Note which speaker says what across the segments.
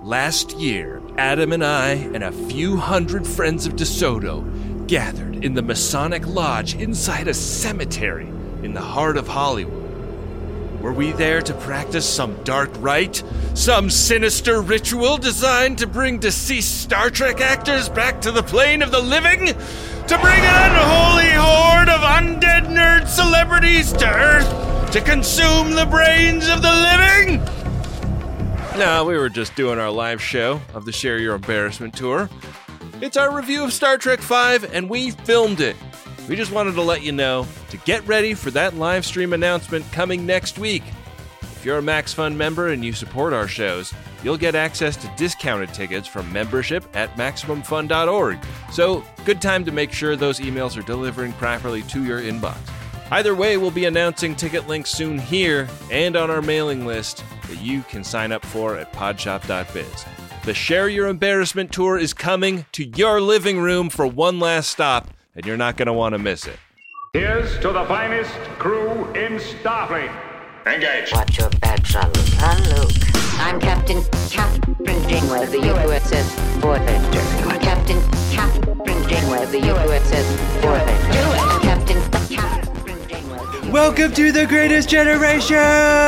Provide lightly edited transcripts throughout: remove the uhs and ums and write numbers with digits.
Speaker 1: Last year, Adam and I and a few hundred friends of DeSoto gathered in the Masonic Lodge inside a cemetery in the heart of Hollywood. Were we there to practice some dark rite? Some sinister ritual designed to bring deceased Star Trek actors back to the plane of the living? To bring an unholy horde of undead nerd celebrities to Earth to consume the brains of the living? No, we were just doing our live show of the Share Your Embarrassment tour. It's our review of Star Trek V, and we filmed it. We just wanted to let you know to get ready for that live stream announcement coming next week. If you're a MaxFun member and you support our shows, you'll get access to discounted tickets from membership at MaximumFun.org. So, good time to make sure those emails are delivering properly to your inbox. Either way, we'll be announcing ticket links soon here and on our mailing list that you can sign up for at podshop.biz. The Share Your Embarrassment tour is coming to your living room for one last stop, and you're not going to want to miss it.
Speaker 2: Here's to the finest crew in Starfleet. Engage.
Speaker 3: Watch your back, Jean-Luc. Luke. I'm Captain Janeway of the USS Voyager. Captain Janeway of the USS Voyager. Captain Janeway.
Speaker 4: Welcome to the greatest generation!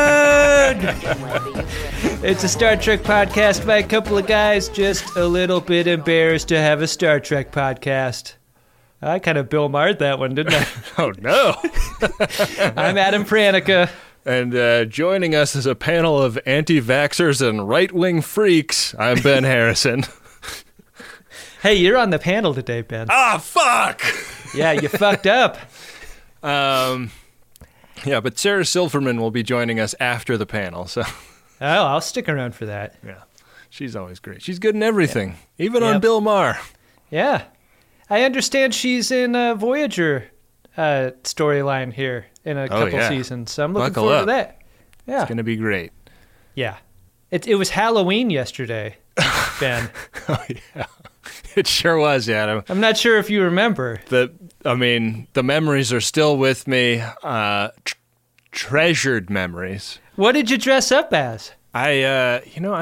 Speaker 4: It's a Star Trek podcast by a couple of guys just a little bit embarrassed to have a Star Trek podcast. I kind of Bill Maher'd that one, didn't I?
Speaker 1: Oh, no.
Speaker 4: I'm Adam Pranica.
Speaker 1: And joining us is a panel of anti-vaxxers and right-wing freaks. I'm Ben Harrison.
Speaker 4: Hey, you're on the panel today, Ben.
Speaker 1: Ah, fuck!
Speaker 4: Yeah, you fucked up.
Speaker 1: Yeah, but Sarah Silverman will be joining us after the panel, so...
Speaker 4: Oh, I'll stick around for that.
Speaker 1: Yeah, she's always great. She's good in everything, even on Bill Maher.
Speaker 4: Yeah. I understand she's in a Voyager storyline here in a couple seasons, so I'm looking forward to that. Yeah.
Speaker 1: It's going to be great.
Speaker 4: Yeah. It was Halloween yesterday, Ben.
Speaker 1: Oh, yeah. It sure was, Adam.
Speaker 4: I'm not sure if you remember.
Speaker 1: The memories are still with me. Treasured memories.
Speaker 4: What did you dress up as?
Speaker 1: Ever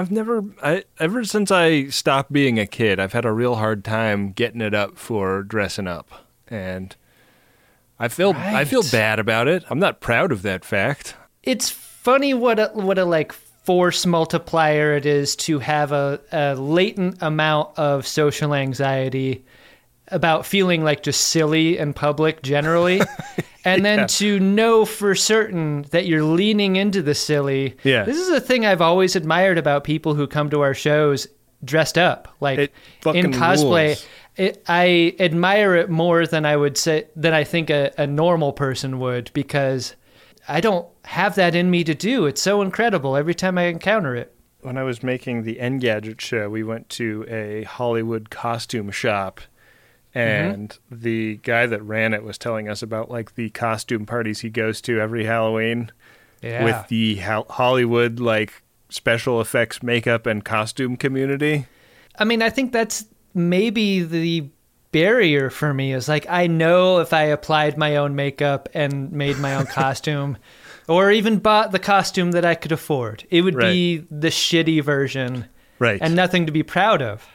Speaker 1: since I stopped being a kid, I've had a real hard time getting it up for dressing up. And I feel bad about it. I'm not proud of that fact.
Speaker 4: It's funny what a like force multiplier it is to have a latent amount of social anxiety about feeling like just silly in public generally. And then to know for certain that you're leaning into the silly.
Speaker 1: Yeah.
Speaker 4: This is a thing I've always admired about people who come to our shows dressed up, like in cosplay. I admire it more than I think a normal person would, because I don't have that in me to do. It's so incredible every time I encounter it.
Speaker 1: When I was making the Engadget show, we went to a Hollywood costume shop. And the guy that ran it was telling us about like the costume parties he goes to every Halloween with the Hollywood like special effects makeup and costume community.
Speaker 4: I mean, I think that's maybe the barrier for me is like, I know if I applied my own makeup and made my own costume or even bought the costume that I could afford, it would be the shitty version and nothing to be proud of.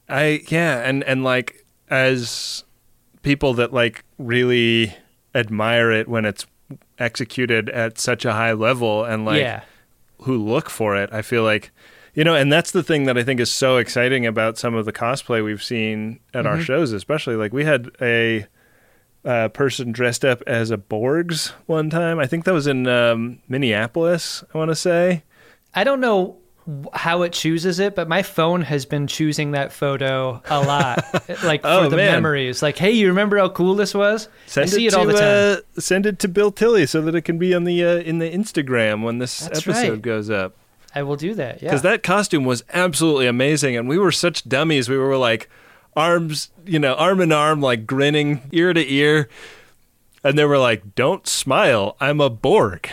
Speaker 1: And like, as people that like really admire it when it's executed at such a high level and like who look for it, I feel like, and that's the thing that I think is so exciting about some of the cosplay we've seen at our shows, especially like we had a person dressed up as a Borgs one time. I think that was in Minneapolis, I want to say.
Speaker 4: I don't know how it chooses it, but my phone has been choosing that photo a lot, like for the memories. Like, hey, you remember how cool this was? I see it all the time.
Speaker 1: Send it to Bill Tilley so that it can be on the in the Instagram when this episode goes up.
Speaker 4: I will do that. Yeah,
Speaker 1: because that costume was absolutely amazing, and we were such dummies. We were like arms, arm in arm, like grinning ear to ear, and they were like, "Don't smile, I'm a Borg."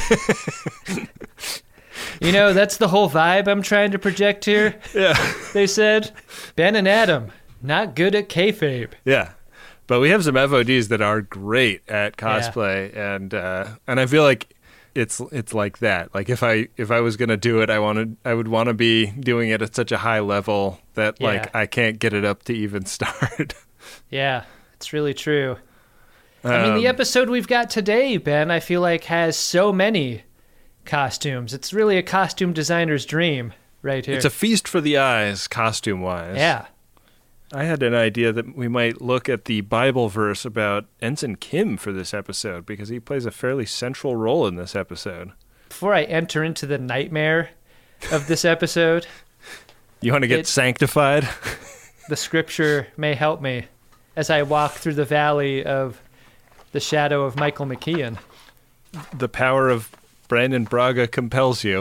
Speaker 4: That's the whole vibe I'm trying to project here.
Speaker 1: Yeah.
Speaker 4: They said, Ben and Adam, not good at kayfabe.
Speaker 1: Yeah. But we have some FODs that are great at cosplay. And I feel like it's like that. Like if I was gonna do it, I would want to be doing it at such a high level that like I can't get it up to even start.
Speaker 4: Yeah, it's really true. I mean, the episode we've got today, Ben, I feel like has so many costumes. It's really a costume designer's dream right here.
Speaker 1: It's a feast for the eyes, costume-wise.
Speaker 4: Yeah.
Speaker 1: I had an idea that we might look at the Bible verse about Ensign Kim for this episode, because he plays a fairly central role in this episode.
Speaker 4: Before I enter into the nightmare of this episode...
Speaker 1: You want to get sanctified?
Speaker 4: The scripture may help me as I walk through the valley of the shadow of Michael McKean.
Speaker 1: The power of Brandon Braga compels you.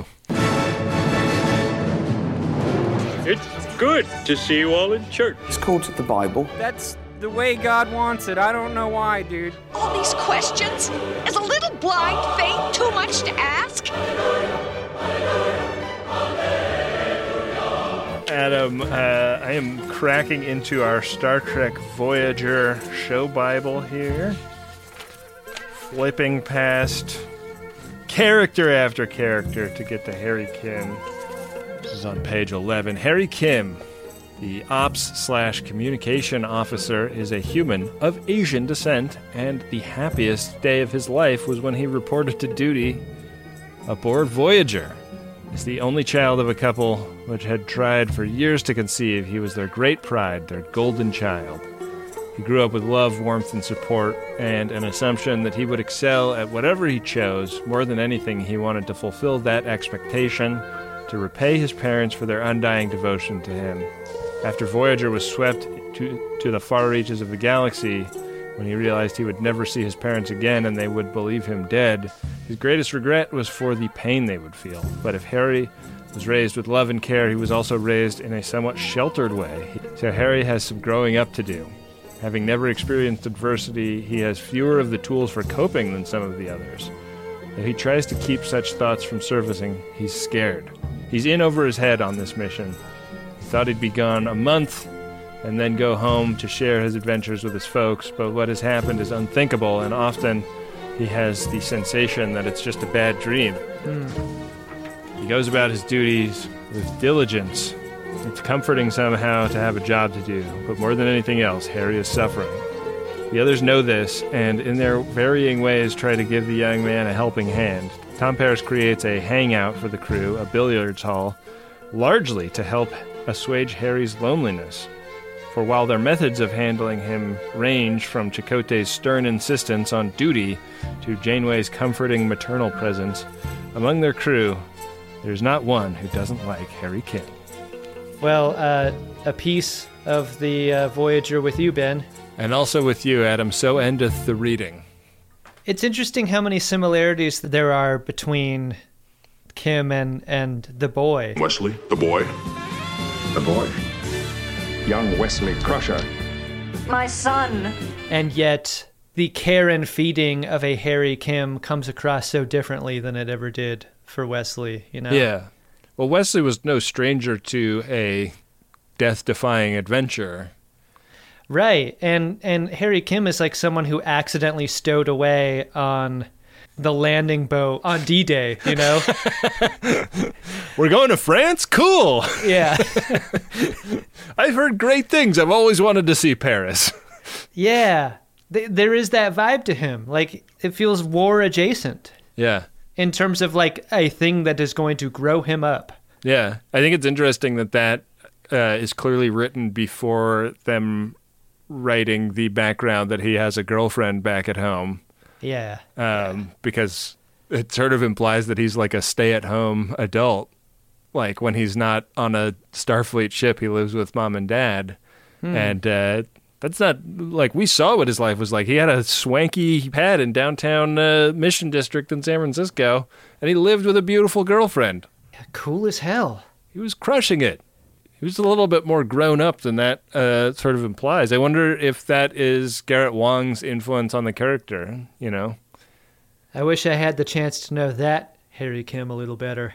Speaker 5: It's good to see you all in church.
Speaker 6: It's called the Bible.
Speaker 7: That's the way God wants it. I don't know why, dude.
Speaker 8: All these questions? Is a little blind faith too much to ask?
Speaker 1: Adam, I am cracking into our Star Trek Voyager show Bible here. Flipping past character after character to get to Harry Kim. This is on page 11. Harry Kim, the ops/communication officer, is a human of Asian descent, and the happiest day of his life was when he reported to duty aboard Voyager. As the only child of a couple which had tried for years to conceive, he was their great pride, their golden child. He grew up with love, warmth, and support, and an assumption that he would excel at whatever he chose. More than anything, he wanted to fulfill that expectation, to repay his parents for their undying devotion to him. After Voyager was swept to the far reaches of the galaxy, when he realized he would never see his parents again and they would believe him dead, his greatest regret was for the pain they would feel. But if Harry was raised with love and care, he was also raised in a somewhat sheltered way. So Harry has some growing up to do. Having never experienced adversity, he has fewer of the tools for coping than some of the others. Though he tries to keep such thoughts from surfacing, he's scared. He's in over his head on this mission. He thought he'd be gone a month and then go home to share his adventures with his folks, but what has happened is unthinkable, and often he has the sensation that it's just a bad dream. He goes about his duties with diligence. It's comforting somehow to have a job to do, but more than anything else, Harry is suffering. The others know this, and in their varying ways try to give the young man a helping hand. Tom Paris creates a hangout for the crew, a billiards hall, largely to help assuage Harry's loneliness. For while their methods of handling him range from Chakotay's stern insistence on duty to Janeway's comforting maternal presence, among their crew, there's not one who doesn't like Harry Kim.
Speaker 4: Well, a piece of the Voyager with you, Ben.
Speaker 1: And also with you, Adam. So endeth the reading.
Speaker 4: It's interesting how many similarities there are between Kim and the boy.
Speaker 9: Wesley, the boy.
Speaker 5: The boy. Young Wesley Crusher.
Speaker 8: My son.
Speaker 4: And yet, the care and feeding of a Harry Kim comes across so differently than it ever did for Wesley, you know?
Speaker 1: Yeah. Well, Wesley was no stranger to a death-defying adventure.
Speaker 4: Right. And Harry Kim is like someone who accidentally stowed away on the landing boat on D-Day, you know?
Speaker 1: We're going to France? Cool!
Speaker 4: Yeah.
Speaker 1: I've heard great things. I've always wanted to see Paris.
Speaker 4: Yeah. There is that vibe to him. Like, it feels war adjacent.
Speaker 1: Yeah.
Speaker 4: In terms of, like, a thing that is going to grow him up.
Speaker 1: Yeah. I think it's interesting that is clearly written before them writing the background that he has a girlfriend back at home.
Speaker 4: Yeah.
Speaker 1: Because it sort of implies that he's like a stay-at-home adult. Like, when he's not on a Starfleet ship, he lives with mom and dad. And that's not, like, we saw what his life was like. He had a swanky pad in downtown Mission District in San Francisco, and he lived with a beautiful girlfriend.
Speaker 4: Yeah, cool as hell.
Speaker 1: He was crushing it. He was a little bit more grown up than that sort of implies. I wonder if that is Garrett Wang's influence on the character, you know?
Speaker 4: I wish I had the chance to know that Harry Kim a little better.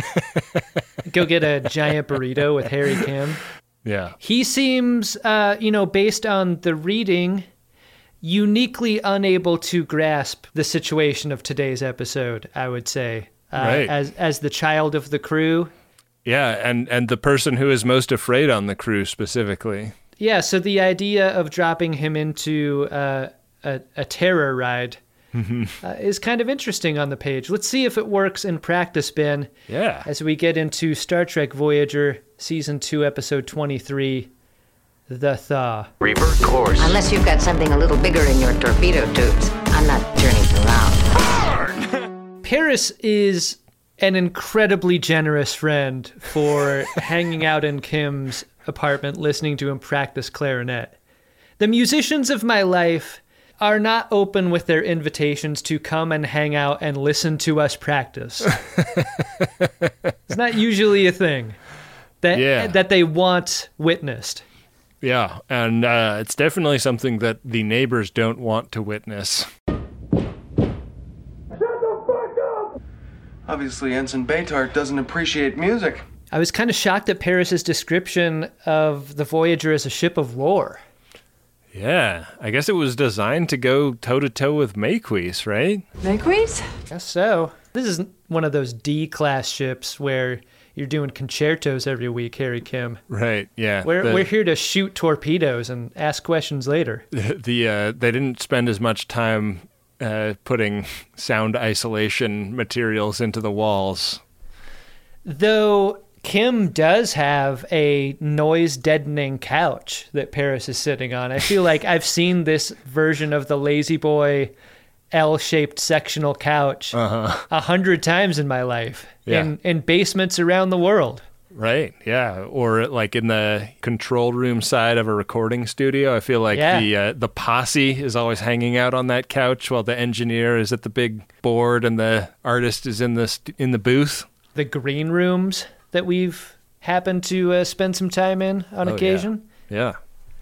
Speaker 4: Go get a giant burrito with Harry Kim.
Speaker 1: Yeah.
Speaker 4: He seems, based on the reading, uniquely unable to grasp the situation of today's episode, I would say.
Speaker 1: Right.
Speaker 4: As the child of the crew.
Speaker 1: Yeah, and the person who is most afraid on the crew specifically.
Speaker 4: Yeah, so the idea of dropping him into a terror ride is kind of interesting on the page. Let's see if it works in practice, Ben.
Speaker 1: Yeah.
Speaker 4: As we get into Star Trek Voyager, Season 2, Episode 23, The Thaw.
Speaker 6: Revert course.
Speaker 3: Unless you've got something a little bigger in your torpedo tubes, I'm not turning around.
Speaker 4: Paris is an incredibly generous friend for hanging out in Kim's apartment listening to him practice clarinet. The musicians of my life are not open with their invitations to come and hang out and listen to us practice. It's not usually a thing that they want witnessed.
Speaker 1: Yeah, and it's definitely something that the neighbors don't want to witness.
Speaker 9: Obviously, Ensign Baytart doesn't appreciate music.
Speaker 4: I was kind of shocked at Paris's description of the Voyager as a ship of war.
Speaker 1: Yeah, I guess it was designed to go toe-to-toe with Maquis, right?
Speaker 8: Maquis?
Speaker 4: Guess so. This is one of those D-class ships where you're doing concertos every week, Harry Kim.
Speaker 1: Right, yeah.
Speaker 4: We're here to shoot torpedoes and ask questions later.
Speaker 1: They didn't spend as much time putting sound isolation materials into the walls.
Speaker 4: Though Kim does have a noise-deadening couch that Paris is sitting on. I feel like I've seen this version of the Lazy Boy L-shaped sectional couch 100 times in my life, in basements around the world.
Speaker 1: Right, yeah. Or like in the control room side of a recording studio. I feel like the posse is always hanging out on that couch while the engineer is at the big board and the artist is in the booth. The
Speaker 4: green rooms that we've happened to spend some time in on occasion.
Speaker 1: Yeah.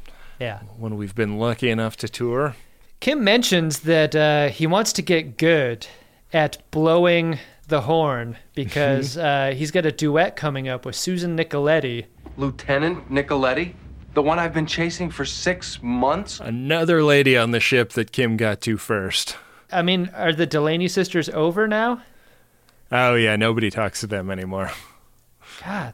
Speaker 1: When we've been lucky enough to tour.
Speaker 4: Kim mentions that he wants to get good at blowing the horn because he's got a duet coming up with Susan Nicoletti.
Speaker 9: Lieutenant Nicoletti? The one I've been chasing for 6 months?
Speaker 1: Another lady on the ship that Kim got to first.
Speaker 4: I mean, are the Delaney sisters over now?
Speaker 1: Oh, yeah, nobody talks to them anymore.
Speaker 4: God,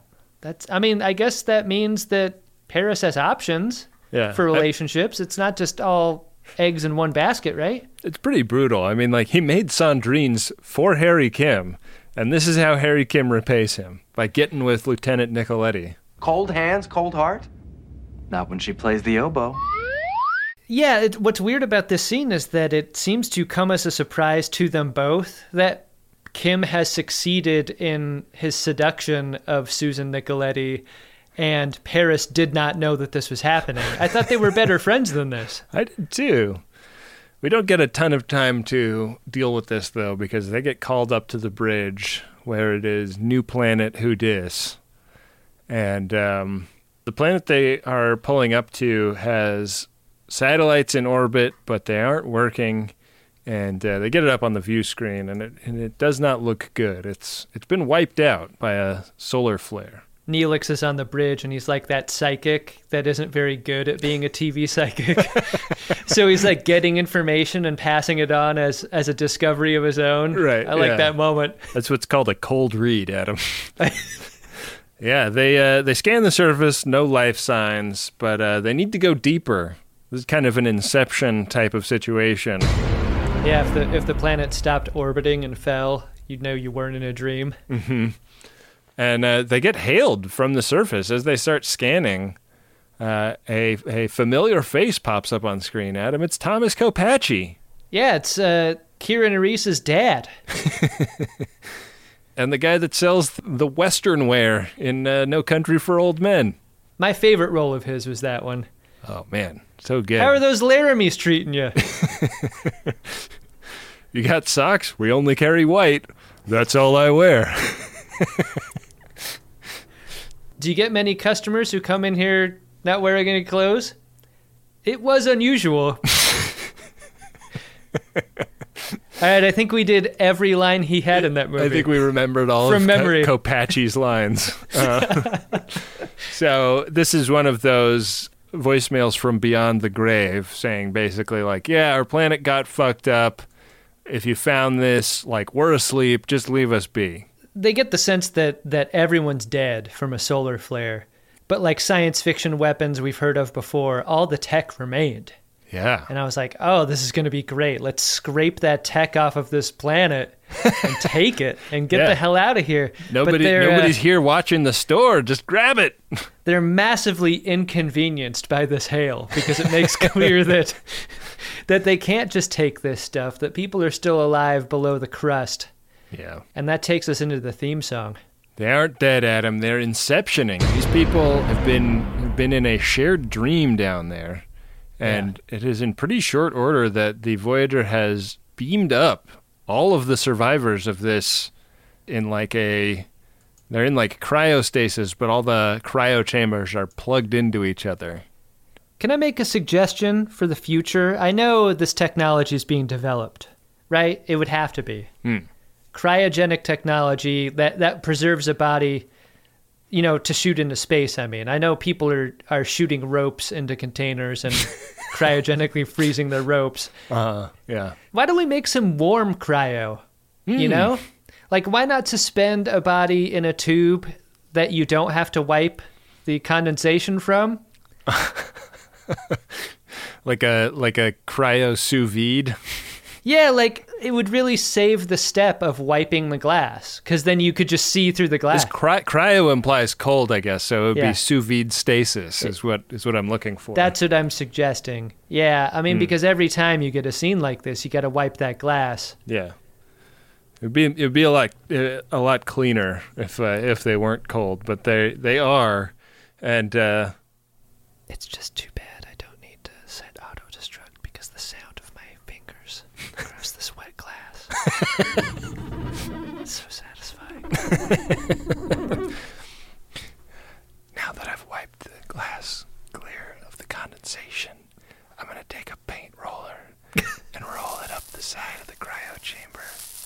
Speaker 4: I guess that means that Paris has options for relationships. It's not just all eggs in one basket, right?
Speaker 1: It's pretty brutal. I mean, like, he made Sandrines for Harry Kim, and this is how Harry Kim repays him, by getting with Lieutenant Nicoletti.
Speaker 9: Cold hands, cold heart? Not when she plays the oboe.
Speaker 4: Yeah, what's weird about this scene is that it seems to come as a surprise to them both that Kim has succeeded in his seduction of Susan Nicoletti, and Paris did not know that this was happening. I thought they were better friends than this.
Speaker 1: I did too. We don't get a ton of time to deal with this, though, because they get called up to the bridge where it is New Planet Who Dis. And the planet they are pulling up to has satellites in orbit, but they aren't working. And they get it up on the view screen, and it does not look good. It's been wiped out by a solar flare.
Speaker 4: Neelix is on the bridge, and he's like that psychic that isn't very good at being a TV psychic. So he's like getting information and passing it on as a discovery of his own.
Speaker 1: Right.
Speaker 4: I like that moment.
Speaker 1: That's what's called a cold read, Adam. Yeah, they scan the surface, no life signs, but they need to go deeper. This is kind of an Inception type of situation.
Speaker 4: Yeah, if the planet stopped orbiting and fell, you'd know you weren't in a dream.
Speaker 1: Mm-hmm. And they get hailed from the surface as they start scanning. A familiar face pops up on screen, Adam. It's Thomas Kopachi.
Speaker 4: Yeah, it's Kieran Reese's dad.
Speaker 1: And the guy that sells the Western wear in No Country for Old Men.
Speaker 4: My favorite role of his was that one.
Speaker 1: Oh, man. So good.
Speaker 4: How are those Laramies treating you?
Speaker 1: You got socks? We only carry white. That's all I wear.
Speaker 4: Do you get many customers who come in here not wearing any clothes? It was unusual. All right, I think we did every line he had in that movie.
Speaker 1: I think we remembered all
Speaker 4: from
Speaker 1: of
Speaker 4: memory.
Speaker 1: Kopachi's lines. So this is one of those
Speaker 6: voicemails from beyond the grave saying basically like, yeah, our planet got fucked up. If you found this, like, we're asleep, just leave us be.
Speaker 4: They get the sense that everyone's dead from a solar flare. But like science fiction weapons we've heard of before, all the tech remained.
Speaker 6: Yeah.
Speaker 4: And I was like, oh, this is going to be great. Let's scrape that tech off of this planet and take it and get the hell out of here.
Speaker 6: Nobody's here watching the store. Just grab it.
Speaker 4: They're massively inconvenienced by this hail because it makes clear that they can't just take this stuff, that people are still alive below the crust.
Speaker 6: Yeah.
Speaker 4: And that takes us into the theme song.
Speaker 6: They aren't dead, Adam. They're inceptioning. These people have been in a shared dream down there. And it is in pretty short order that the Voyager has beamed up all of the survivors of this they're in like cryostasis, but all the cryo chambers are plugged into each other.
Speaker 4: Can I make a suggestion for the future? I know this technology is being developed, right? It would have to be. Cryogenic technology that preserves a body, to shoot into space, I mean. I know people are shooting ropes into containers and cryogenically freezing their ropes.
Speaker 6: Yeah.
Speaker 4: Why don't we make some warm cryo, Like, why not suspend a body in a tube that you don't have to wipe the condensation from?
Speaker 6: like a cryo sous vide?
Speaker 4: Yeah, like, it would really save the step of wiping the glass, because then you could just see through the glass.
Speaker 6: Cryo implies cold, I guess, so it would be sous vide stasis is what I'm looking for.
Speaker 4: That's what I'm suggesting. Yeah, I mean, because every time you get a scene like this, you got to wipe that glass.
Speaker 6: Yeah. It'd be a lot cleaner if they weren't cold, but they are, and
Speaker 4: it's just too bad I don't need to set auto-destruct because the sound of my fingers across this wet glass. It's so satisfying.
Speaker 6: Now that I've wiped the glass clear of the condensation, I'm gonna take a paint roller and roll it up the side of the cryo chamber.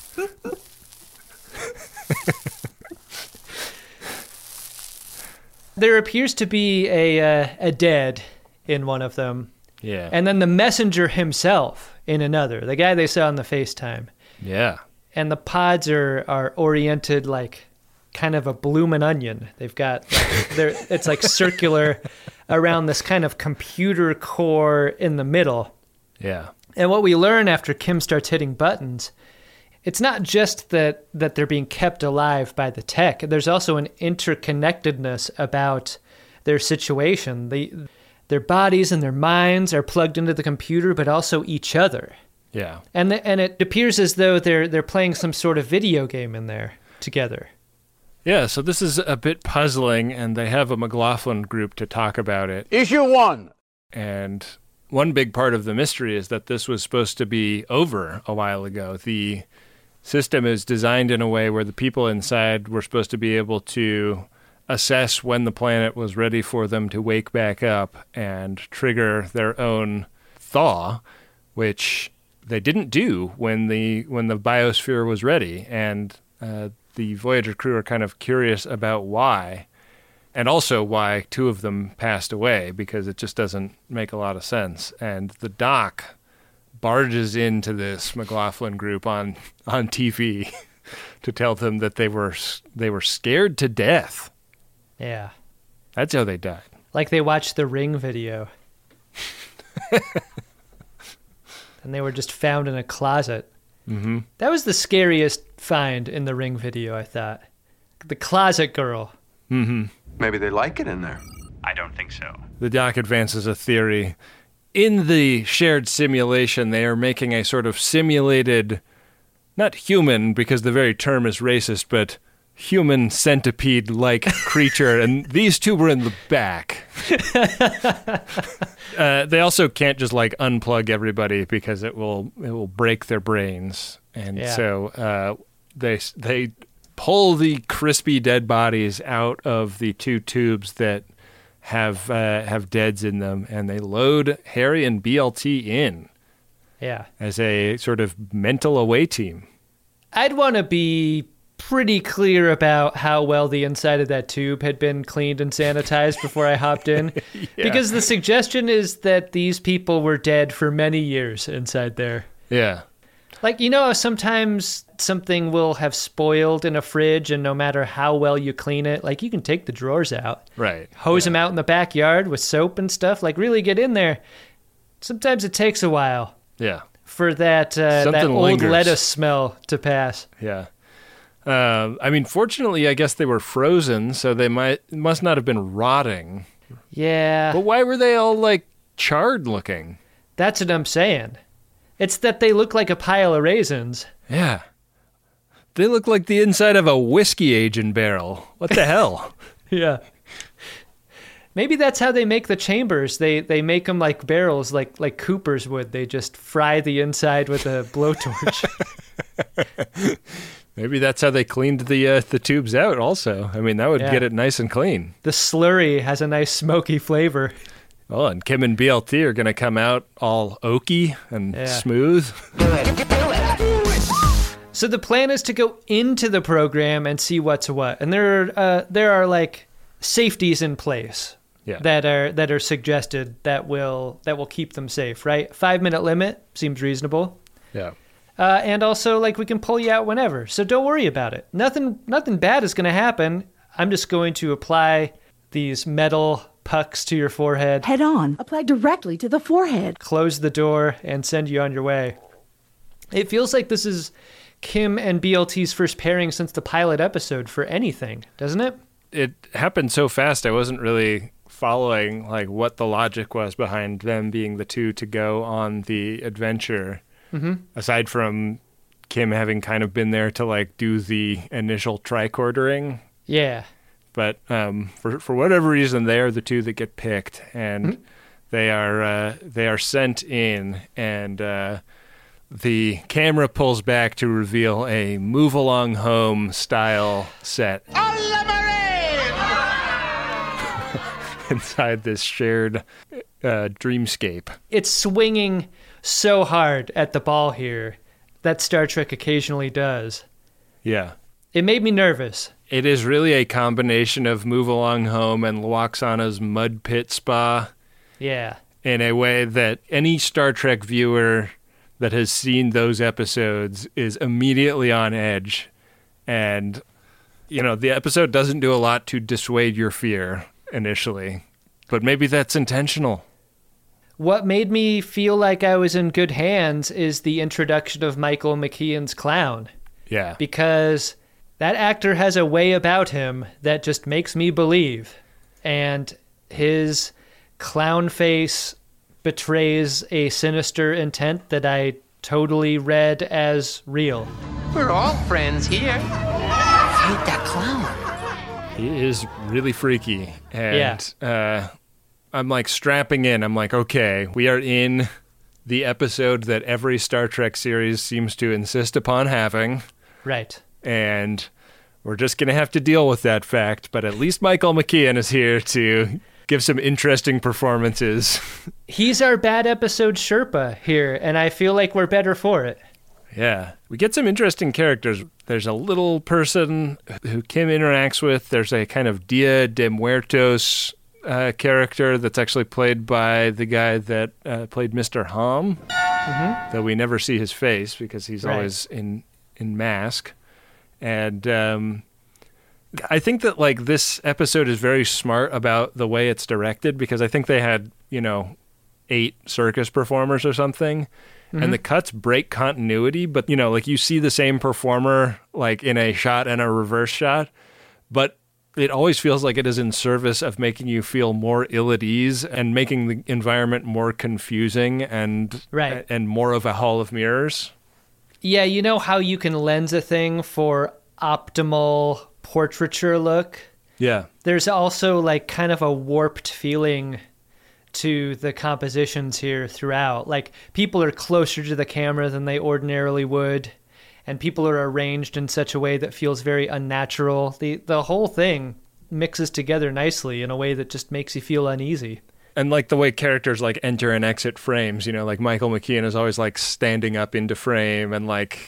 Speaker 4: There appears to be a dead in one of them.
Speaker 6: Yeah.
Speaker 4: And then the messenger himself in another, the guy they saw on the FaceTime.
Speaker 6: Yeah.
Speaker 4: And the pods are oriented like kind of a bloomin' onion. They've got, it's like circular around this kind of computer core in the middle.
Speaker 6: Yeah.
Speaker 4: And what we learn after Kim starts hitting buttons, it's not just that they're being kept alive by the tech. There's also an interconnectedness about their situation. Their bodies and their minds are plugged into the computer, but also each other.
Speaker 6: Yeah.
Speaker 4: And it appears as though they're playing some sort of video game in there together.
Speaker 6: Yeah, so this is a bit puzzling, and they have a McLaughlin group to talk about it.
Speaker 10: Issue 1.
Speaker 6: And one big part of the mystery is that this was supposed to be over a while ago. The system is designed in a way where the people inside were supposed to be able to assess when the planet was ready for them to wake back up and trigger their own thaw, which they didn't do when the biosphere was ready. And the Voyager crew are kind of curious about why, and also why two of them passed away, because it just doesn't make a lot of sense. And the doc barges into this McLaughlin group on TV to tell them that they were scared to death.
Speaker 4: Yeah.
Speaker 6: That's how they died.
Speaker 4: Like they watched the Ring video. And they were just found in a closet.
Speaker 6: Mm-hmm.
Speaker 4: That was the scariest find in the Ring video, I thought. The closet girl.
Speaker 6: Mm-hmm.
Speaker 9: Maybe they like it in there.
Speaker 5: I don't think so.
Speaker 6: The doc advances a theory. In the shared simulation, they are making a sort of simulated, not human, because the very term is racist, but human centipede-like creature, and these two were in the back. They also can't just like unplug everybody because it will break their brains, and so they pull the crispy dead bodies out of the two tubes that have deads in them, and they load Harry and BLT in.
Speaker 4: Yeah.
Speaker 6: As a sort of mental away team.
Speaker 4: I'd want to be pretty clear about how well the inside of that tube had been cleaned and sanitized before I hopped in. Because the suggestion is that these people were dead for many years inside there.
Speaker 6: Yeah.
Speaker 4: Like, you know how sometimes something will have spoiled in a fridge, and no matter how well you clean it, like, you can take the drawers out.
Speaker 6: Right.
Speaker 4: Hose them out in the backyard with soap and stuff. Like, really get in there. Sometimes it takes a while.
Speaker 6: Yeah.
Speaker 4: For that old
Speaker 6: lingers.
Speaker 4: lettuce smell to pass.
Speaker 6: Yeah. I mean, fortunately, I guess they were frozen, so they must not have been rotting.
Speaker 4: Yeah.
Speaker 6: But why were they all, like, charred looking?
Speaker 4: That's what I'm saying. It's that they look like a pile of raisins.
Speaker 6: Yeah. They look like the inside of a whiskey aging barrel. What the hell?
Speaker 4: Yeah. Maybe that's how they make the chambers. They make them like barrels, like Coopers would. They just fry the inside with a blowtorch.
Speaker 6: Maybe that's how they cleaned the tubes out also. I mean, that would get it nice and clean.
Speaker 4: The slurry has a nice smoky flavor.
Speaker 6: Oh, and Kim and BLT are going to come out all oaky and smooth.
Speaker 4: So the plan is to go into the program and see what's what. And there are like safeties in place.
Speaker 6: Yeah.
Speaker 4: That are suggested that will keep them safe, right? 5-minute limit seems reasonable.
Speaker 6: Yeah.
Speaker 4: And also, like, we can pull you out whenever, so don't worry about it. Nothing bad is going to happen. I'm just going to apply these metal pucks to your forehead.
Speaker 10: Head on. Apply directly to the forehead.
Speaker 4: Close the door and send you on your way. It feels like this is Kim and BLT's first pairing since the pilot episode for anything, doesn't it?
Speaker 6: It happened so fast, I wasn't really following like what the logic was behind them being the two to go on the adventure. Mm-hmm. Aside from Kim having kind of been there to like do the initial tricordering.
Speaker 4: Yeah.
Speaker 6: But for whatever reason, they are the two that get picked, and they are sent in, and the camera pulls back to reveal a Move Along Home style set. Inside this shared dreamscape.
Speaker 4: It's swinging so hard at the ball here that Star Trek occasionally does.
Speaker 6: Yeah.
Speaker 4: It made me nervous.
Speaker 6: It is really a combination of Move Along Home and Lwaxana's Mud Pit Spa.
Speaker 4: Yeah.
Speaker 6: In a way that any Star Trek viewer that has seen those episodes is immediately on edge. And, you know, the episode doesn't do a lot to dissuade your fear initially, but maybe that's intentional.
Speaker 4: What made me feel like I was in good hands is the introduction of Michael McKean's clown.
Speaker 6: Yeah.
Speaker 4: Because that actor has a way about him that just makes me believe. And his clown face betrays a sinister intent that I totally read as real.
Speaker 11: We're all friends here. Hate that clown.
Speaker 6: He is really freaky. And I'm like strapping in. I'm like, okay, we are in the episode that every Star Trek series seems to insist upon having.
Speaker 4: Right.
Speaker 6: And we're just going to have to deal with that fact. But at least Michael McKean is here to give some interesting performances.
Speaker 4: He's our bad episode Sherpa here, and I feel like we're better for it.
Speaker 6: Yeah. We get some interesting characters. There's a little person who Kim interacts with. There's a kind of Dia de Muertos character that's actually played by the guy that played Mr. Hom, though we never see his face because he's always in mask. And I think that like this episode is very smart about the way it's directed, because I think they had, 8 circus performers or something. And the cuts break continuity, but, like you see the same performer like in a shot and a reverse shot, but it always feels like it is in service of making you feel more ill at ease and making the environment more confusing and more of a hall of mirrors.
Speaker 4: Yeah, you know how you can lens a thing for optimal portraiture look?
Speaker 6: Yeah.
Speaker 4: There's also like kind of a warped feeling to the compositions here throughout. Like, people are closer to the camera than they ordinarily would, and people are arranged in such a way that feels very unnatural. The whole thing mixes together nicely in a way that just makes you feel uneasy.
Speaker 6: And like the way characters like enter and exit frames, like Michael McKean is always like standing up into frame, and like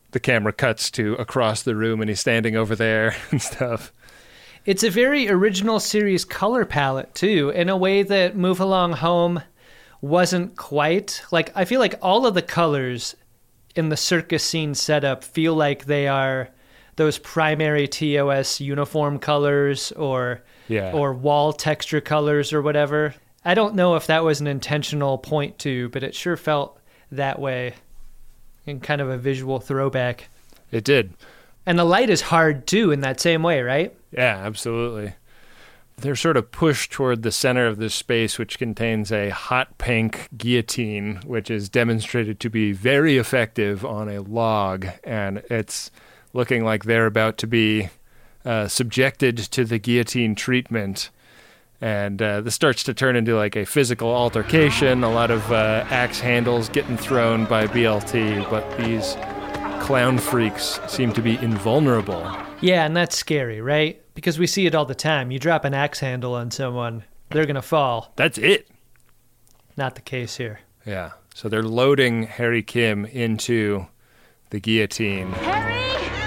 Speaker 6: the camera cuts to across the room and he's standing over there and stuff.
Speaker 4: It's a very original series color palette, too, in a way that Move Along Home wasn't quite. Like, I feel like all of the colors in the circus scene setup feel like they are those primary TOS uniform colors or wall texture colors or whatever. I don't know if that was an intentional point to, but it sure felt that way in kind of a visual throwback.
Speaker 6: It did.
Speaker 4: And the light is hard, too, in that same way, right?
Speaker 6: Yeah, absolutely. They're sort of pushed toward the center of this space, which contains a hot pink guillotine, which is demonstrated to be very effective on a log. And it's looking like they're about to be subjected to the guillotine treatment. And this starts to turn into like a physical altercation, a lot of axe handles getting thrown by BLT, but these clown freaks seem to be invulnerable.
Speaker 4: Yeah, and that's scary, right? Because we see it all the time. You drop an axe handle on someone, they're going to fall.
Speaker 6: That's it.
Speaker 4: Not the case here.
Speaker 6: Yeah, so they're loading Harry Kim into the guillotine.
Speaker 8: Harry!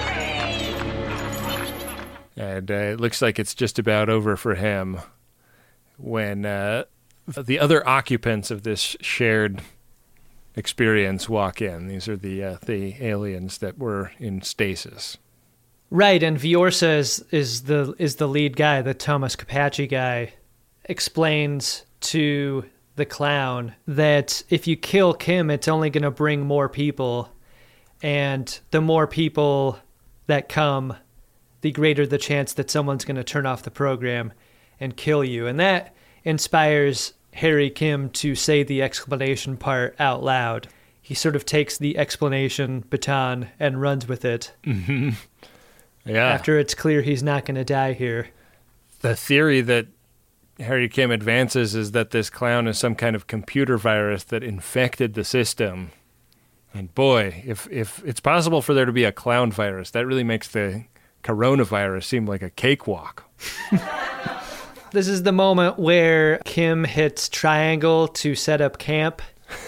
Speaker 6: And it looks like it's just about over for him when the other occupants of this shared experience walk in. These are the aliens that were in stasis.
Speaker 4: Right, and Viorsa is the lead guy, the Thomas Capacci guy, explains to the clown that if you kill Kim, it's only going to bring more people, and the more people that come, the greater the chance that someone's going to turn off the program and kill you. And that inspires Harry Kim to say the explanation part out loud. He sort of takes the explanation baton and runs with it.
Speaker 6: Mm-hmm. Yeah.
Speaker 4: After it's clear he's not going to die here.
Speaker 6: The theory that Harry Kim advances is that this clown is some kind of computer virus that infected the system. And boy, if it's possible for there to be a clown virus, that really makes the coronavirus seem like a cakewalk.
Speaker 4: This is the moment where Kim hits triangle to set up camp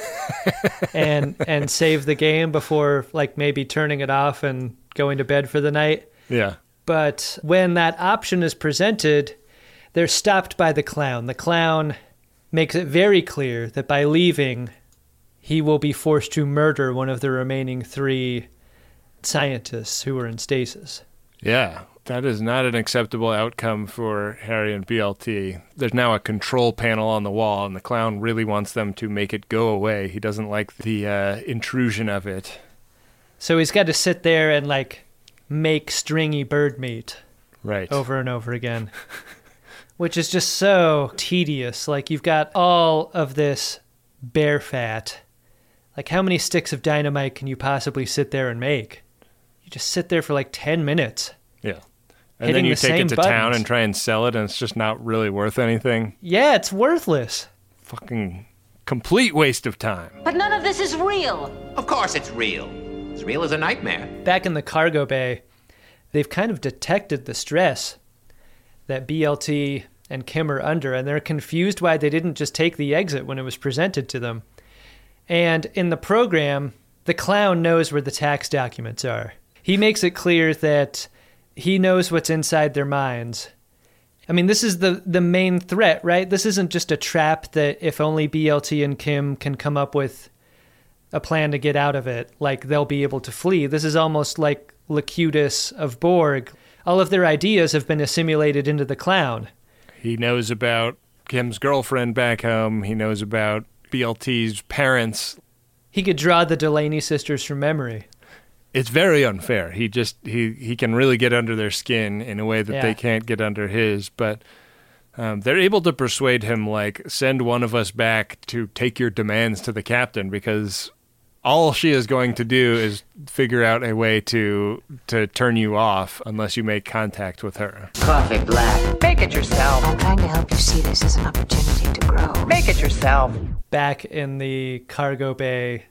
Speaker 4: and save the game before like maybe turning it off and going to bed for the night.
Speaker 6: Yeah.
Speaker 4: But when that option is presented, they're stopped by the clown. The clown makes it very clear that by leaving, he will be forced to murder one of the remaining 3 scientists who were in stasis.
Speaker 6: Yeah, that is not an acceptable outcome for Harry and BLT. There's now a control panel on the wall, and the clown really wants them to make it go away. He doesn't like the intrusion of it.
Speaker 4: So he's got to sit there and, like, make stringy bird meat.
Speaker 6: Right.
Speaker 4: Over and over again. Which is just so tedious. Like, you've got all of this bear fat. Like, how many sticks of dynamite can you possibly sit there and make? You just sit there for like 10 minutes.
Speaker 6: Yeah. And then you take it to town and try and sell it, and it's just not really worth anything.
Speaker 4: Yeah, it's worthless.
Speaker 6: Fucking complete waste of time.
Speaker 8: But none of this is real.
Speaker 11: Of course it's real. As real as a nightmare.
Speaker 4: Back in the cargo bay, they've kind of detected the stress that BLT and Kim are under, and they're confused why they didn't just take the exit when it was presented to them. And in the program, the clown knows where the tax documents are. He makes it clear that he knows what's inside their minds. I mean, this is the main threat, right? This isn't just a trap that if only BLT and Kim can come up with a plan to get out of it, like they'll be able to flee. This is almost like Locutus of Borg. All of their ideas have been assimilated into the clown.
Speaker 6: He knows about Kim's girlfriend back home. He knows about BLT's parents.
Speaker 4: He could draw the Delaney sisters from memory.
Speaker 6: It's very unfair. He can really get under their skin in a way that they can't get under his. But they're able to persuade him, like, send one of us back to take your demands to the captain, because all she is going to do is figure out a way to turn you off unless you make contact with her.
Speaker 3: Coffee black.
Speaker 11: Make it yourself.
Speaker 3: I'm trying to help you see this as an opportunity to grow.
Speaker 11: Make it yourself.
Speaker 4: Back in the cargo bay,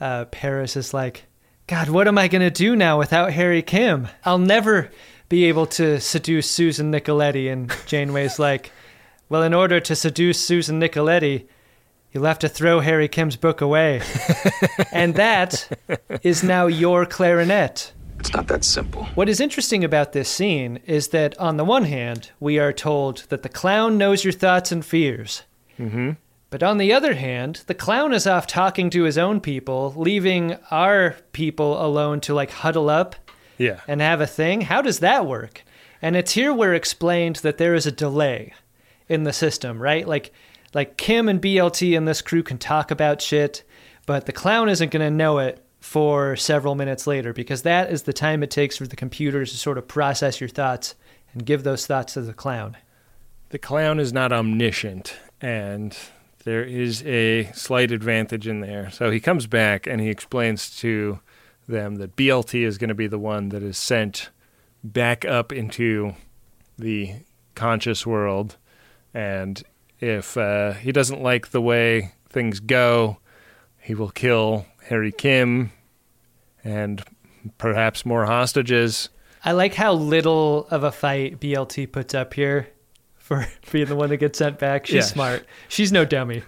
Speaker 4: Paris is like, God, what am I going to do now without Harry Kim? I'll never be able to seduce Susan Nicoletti. And Janeway's like, well, in order to seduce Susan Nicoletti, You'll have to throw Harry Kim's book away. And that is now your clarinet.
Speaker 12: It's not that simple.
Speaker 4: What is interesting about this scene is that on the one hand, we are told that the clown knows your thoughts and fears.
Speaker 6: Mm-hmm.
Speaker 4: But on the other hand, the clown is off talking to his own people, leaving our people alone to like huddle up and have a thing. How does that work? And it's here where explained that there is a delay in the system, right? Like Kim and BLT and this crew can talk about shit, but the clown isn't going to know it for several minutes later, because that is the time it takes for the computers to sort of process your thoughts and give those thoughts to the clown.
Speaker 6: The clown is not omniscient, and there is a slight advantage in there. So he comes back and he explains to them that BLT is going to be the one that is sent back up into the conscious world, and if he doesn't like the way things go, he will kill Harry Kim and perhaps more hostages.
Speaker 4: I like how little of a fight BLT puts up here for being the one that gets sent back. She's smart. She's no dummy.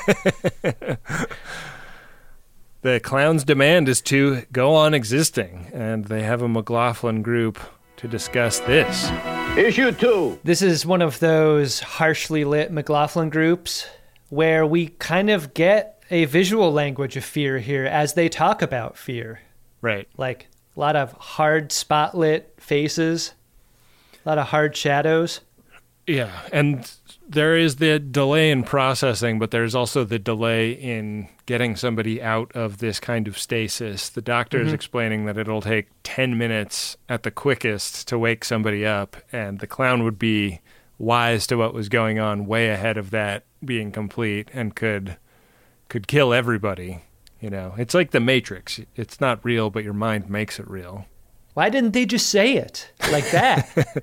Speaker 6: The clown's demand is to go on existing, and they have a McLaughlin group to discuss this.
Speaker 13: Issue 2.
Speaker 4: This is one of those harshly lit McLaughlin groups where we kind of get a visual language of fear here as they talk about fear.
Speaker 6: Right.
Speaker 4: Like a lot of hard spotlit faces, a lot of hard shadows.
Speaker 6: Yeah, and there is the delay in processing, but there's also the delay in getting somebody out of this kind of stasis. The doctor is explaining that it'll take 10 minutes at the quickest to wake somebody up, and the clown would be wise to what was going on way ahead of that being complete and could kill everybody. You know, it's like the Matrix. It's not real, but your mind makes it real.
Speaker 4: Why didn't they just say it like that?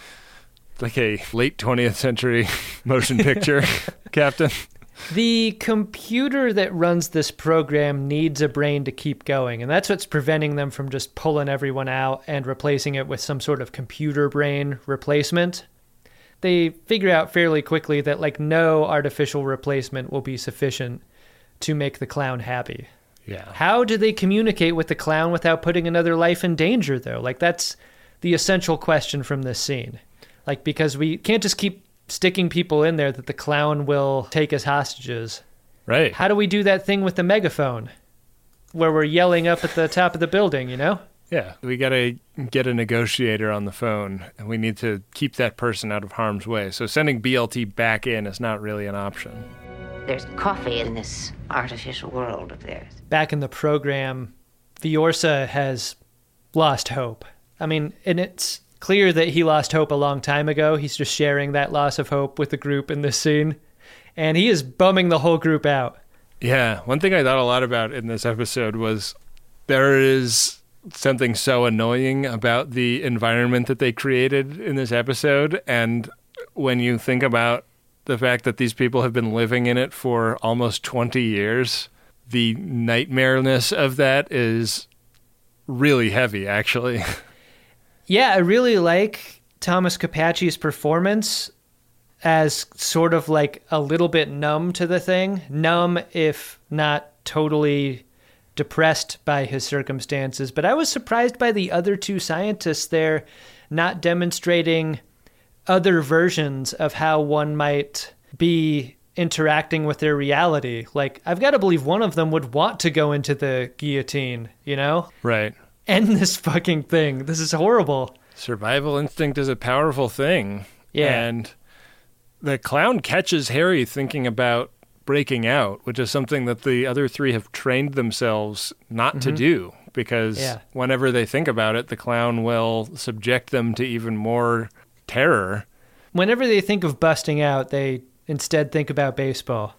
Speaker 6: Like a late 20th century motion picture, Captain.
Speaker 4: The computer that runs this program needs a brain to keep going, and that's what's preventing them from just pulling everyone out and replacing it with some sort of computer brain replacement. They figure out fairly quickly that like no artificial replacement will be sufficient to make the clown happy.
Speaker 6: Yeah.
Speaker 4: How do they communicate with the clown without putting another life in danger, though? Like, that's the essential question from this scene. Like, because we can't just keep sticking people in there that the clown will take as hostages.
Speaker 6: Right.
Speaker 4: How do we do that thing with the megaphone where we're yelling up at the top of the building, you know?
Speaker 6: Yeah, we got to get a negotiator on the phone, and we need to keep that person out of harm's way. So sending BLT back in is not really an option.
Speaker 3: There's coffee in this artificial world of theirs.
Speaker 4: Back in the program, Viorsa has lost hope. I mean, and it's clear that he lost hope a long time ago. He's just sharing that loss of hope with the group in this scene. And he is bumming the whole group out.
Speaker 6: Yeah, one thing I thought a lot about in this episode was there is something so annoying about the environment that they created in this episode. And when you think about the fact that these people have been living in it for almost 20 years, the nightmareness of that is really heavy, actually.
Speaker 4: Yeah, I really like Thomas Capacci's performance as sort of like a little bit numb to the thing. Numb, if not totally depressed by his circumstances. But I was surprised by the other two scientists there not demonstrating other versions of how one might be interacting with their reality. Like, I've got to believe one of them would want to go into the guillotine, you know?
Speaker 6: Right.
Speaker 4: End this fucking thing. This is horrible.
Speaker 6: Survival instinct is a powerful thing.
Speaker 4: Yeah.
Speaker 6: And the clown catches Harry thinking about breaking out, which is something that the other three have trained themselves not to do, because whenever they think about it, the clown will subject them to even more terror.
Speaker 4: Whenever they think of busting out, they instead think about baseball.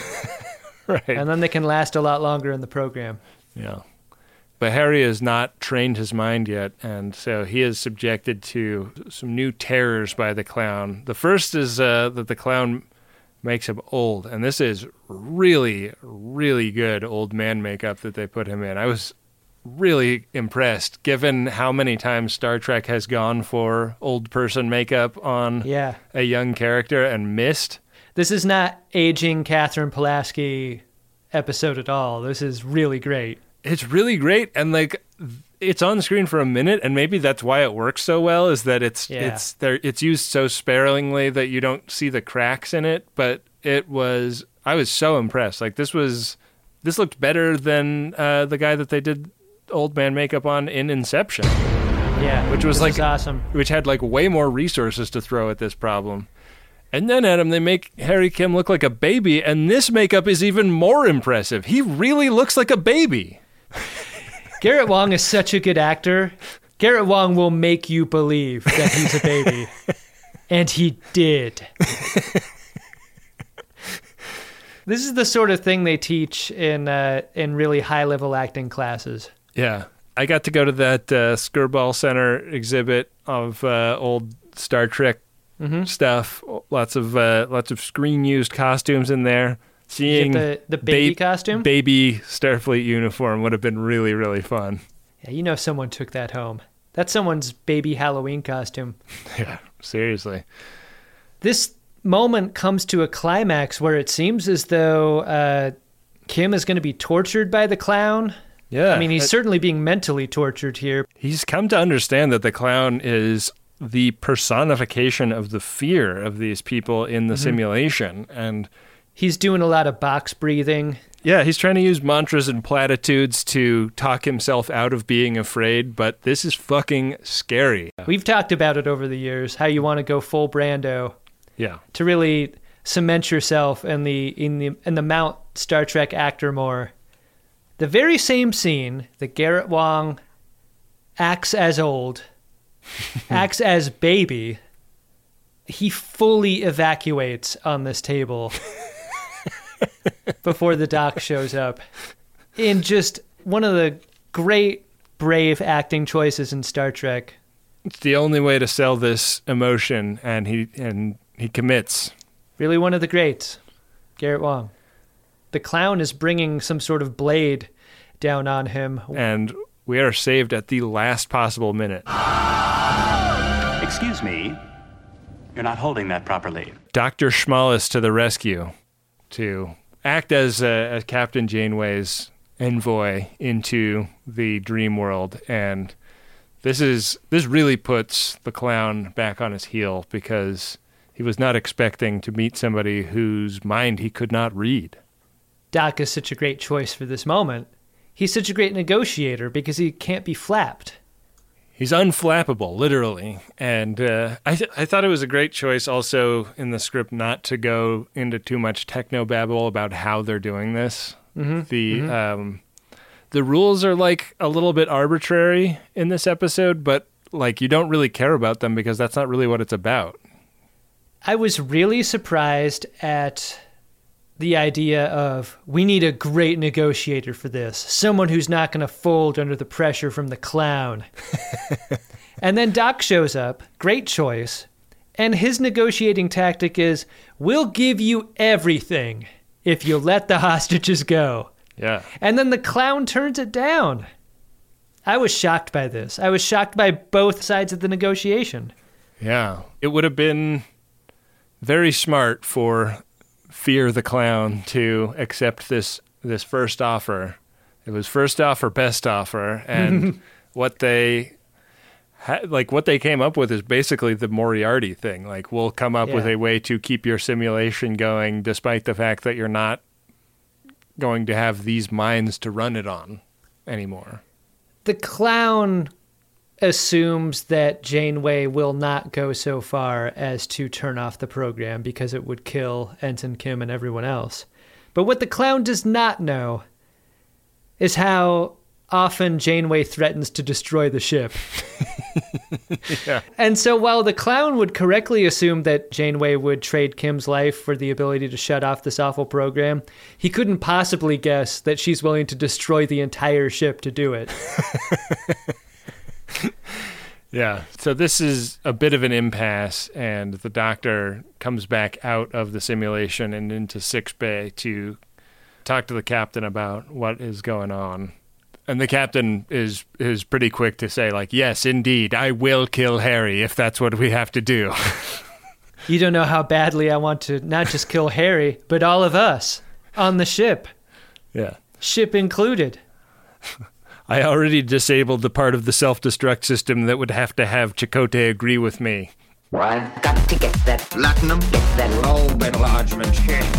Speaker 6: Right.
Speaker 4: And then they can last a lot longer in the program.
Speaker 6: Yeah. But Harry has not trained his mind yet, and so he is subjected to some new terrors by the clown. The first is that the clown makes him old, and this is really, really good old man makeup that they put him in. I was really impressed, given how many times Star Trek has gone for old person makeup on a young character and missed.
Speaker 4: This is not aging Catherine Pulaski episode at all. This is really great.
Speaker 6: It's really great, and like it's on screen for a minute, and maybe that's why it works so well. Is that it's used so sparingly that you don't see the cracks in it. But I was so impressed. Like this looked better than the guy that they did old man makeup on in Inception.
Speaker 4: Yeah,
Speaker 6: which was like
Speaker 4: awesome.
Speaker 6: Which had like way more resources to throw at this problem. And then, Adam, they make Harry Kim look like a baby, and this makeup is even more impressive. He really looks like a baby.
Speaker 4: Garrett Wang is such a good actor. Garrett Wang will make you believe that he's a baby. And he did. This is the sort of thing they teach in really high-level acting classes.
Speaker 6: Yeah. I got to go to that Skirball Center exhibit of old Star Trek stuff. Lots of screen-used costumes in there. Seeing
Speaker 4: the baby costume?
Speaker 6: Baby Starfleet uniform would have been really, really fun.
Speaker 4: Yeah, you know someone took that home. That's someone's baby Halloween costume.
Speaker 6: Yeah, seriously.
Speaker 4: This moment comes to a climax where it seems as though Kim is going to be tortured by the clown.
Speaker 6: Yeah.
Speaker 4: I mean, he's certainly being mentally tortured here.
Speaker 6: He's come to understand that the clown is the personification of the fear of these people in the simulation, and
Speaker 4: he's doing a lot of box breathing.
Speaker 6: Yeah, he's trying to use mantras and platitudes to talk himself out of being afraid, but this is fucking scary.
Speaker 4: We've talked about it over the years, how you want to go full Brando.
Speaker 6: Yeah.
Speaker 4: To really cement yourself in the Mount Star Trek actor more. The very same scene that Garrett Wang acts as old, acts as baby, he fully evacuates on this table before the doc shows up. In just one of the great, brave acting choices in Star Trek.
Speaker 6: It's the only way to sell this emotion, and he commits.
Speaker 4: Really one of the greats, Garrett Wang. The clown is bringing some sort of blade down on him.
Speaker 6: And we are saved at the last possible minute.
Speaker 12: Excuse me. You're not holding that properly.
Speaker 6: Dr. Schmallis to the rescue to act as Captain Janeway's envoy into the dream world. And this really puts the clown back on his heel because he was not expecting to meet somebody whose mind he could not read.
Speaker 4: Doc is such a great choice for this moment. He's such a great negotiator because he can't be flapped.
Speaker 6: He's unflappable, literally. And I thought it was a great choice also in the script not to go into too much technobabble about how they're doing this. The rules are like a little bit arbitrary in this episode, but like you don't really care about them because that's not really what it's about.
Speaker 4: I was really surprised at the idea of, we need a great negotiator for this. Someone who's not going to fold under the pressure from the clown. And then Doc shows up, great choice, and his negotiating tactic is, we'll give you everything if you let the hostages go.
Speaker 6: Yeah.
Speaker 4: And then the clown turns it down. I was shocked by this. I was shocked by both sides of the negotiation.
Speaker 6: Yeah. It would have been very smart for Fear the Clown to accept this first offer. It was first offer, best offer, and what they came up with is basically the Moriarty thing. Like, we'll come up with a way to keep your simulation going despite the fact that you're not going to have these minds to run it on anymore.
Speaker 4: The clown assumes that Janeway will not go so far as to turn off the program because it would kill Ensign Kim and everyone else. But what the clown does not know is how often Janeway threatens to destroy the ship.
Speaker 6: Yeah.
Speaker 4: And so while the clown would correctly assume that Janeway would trade Kim's life for the ability to shut off this awful program, he couldn't possibly guess that she's willing to destroy the entire ship to do it.
Speaker 6: Yeah, so this is a bit of an impasse, and the doctor comes back out of the simulation and into sickbay to talk to the captain about what is going on. And the captain is pretty quick to say, like, yes, indeed, I will kill Harry if that's what we have to do.
Speaker 4: You don't know how badly I want to not just kill Harry, but all of us on the ship.
Speaker 6: Yeah.
Speaker 4: Ship included.
Speaker 6: I already disabled the part of the self-destruct system that would have to have Chakotay agree with me.
Speaker 3: I've got to get that
Speaker 13: platinum,
Speaker 3: get that
Speaker 13: lobe enlargement.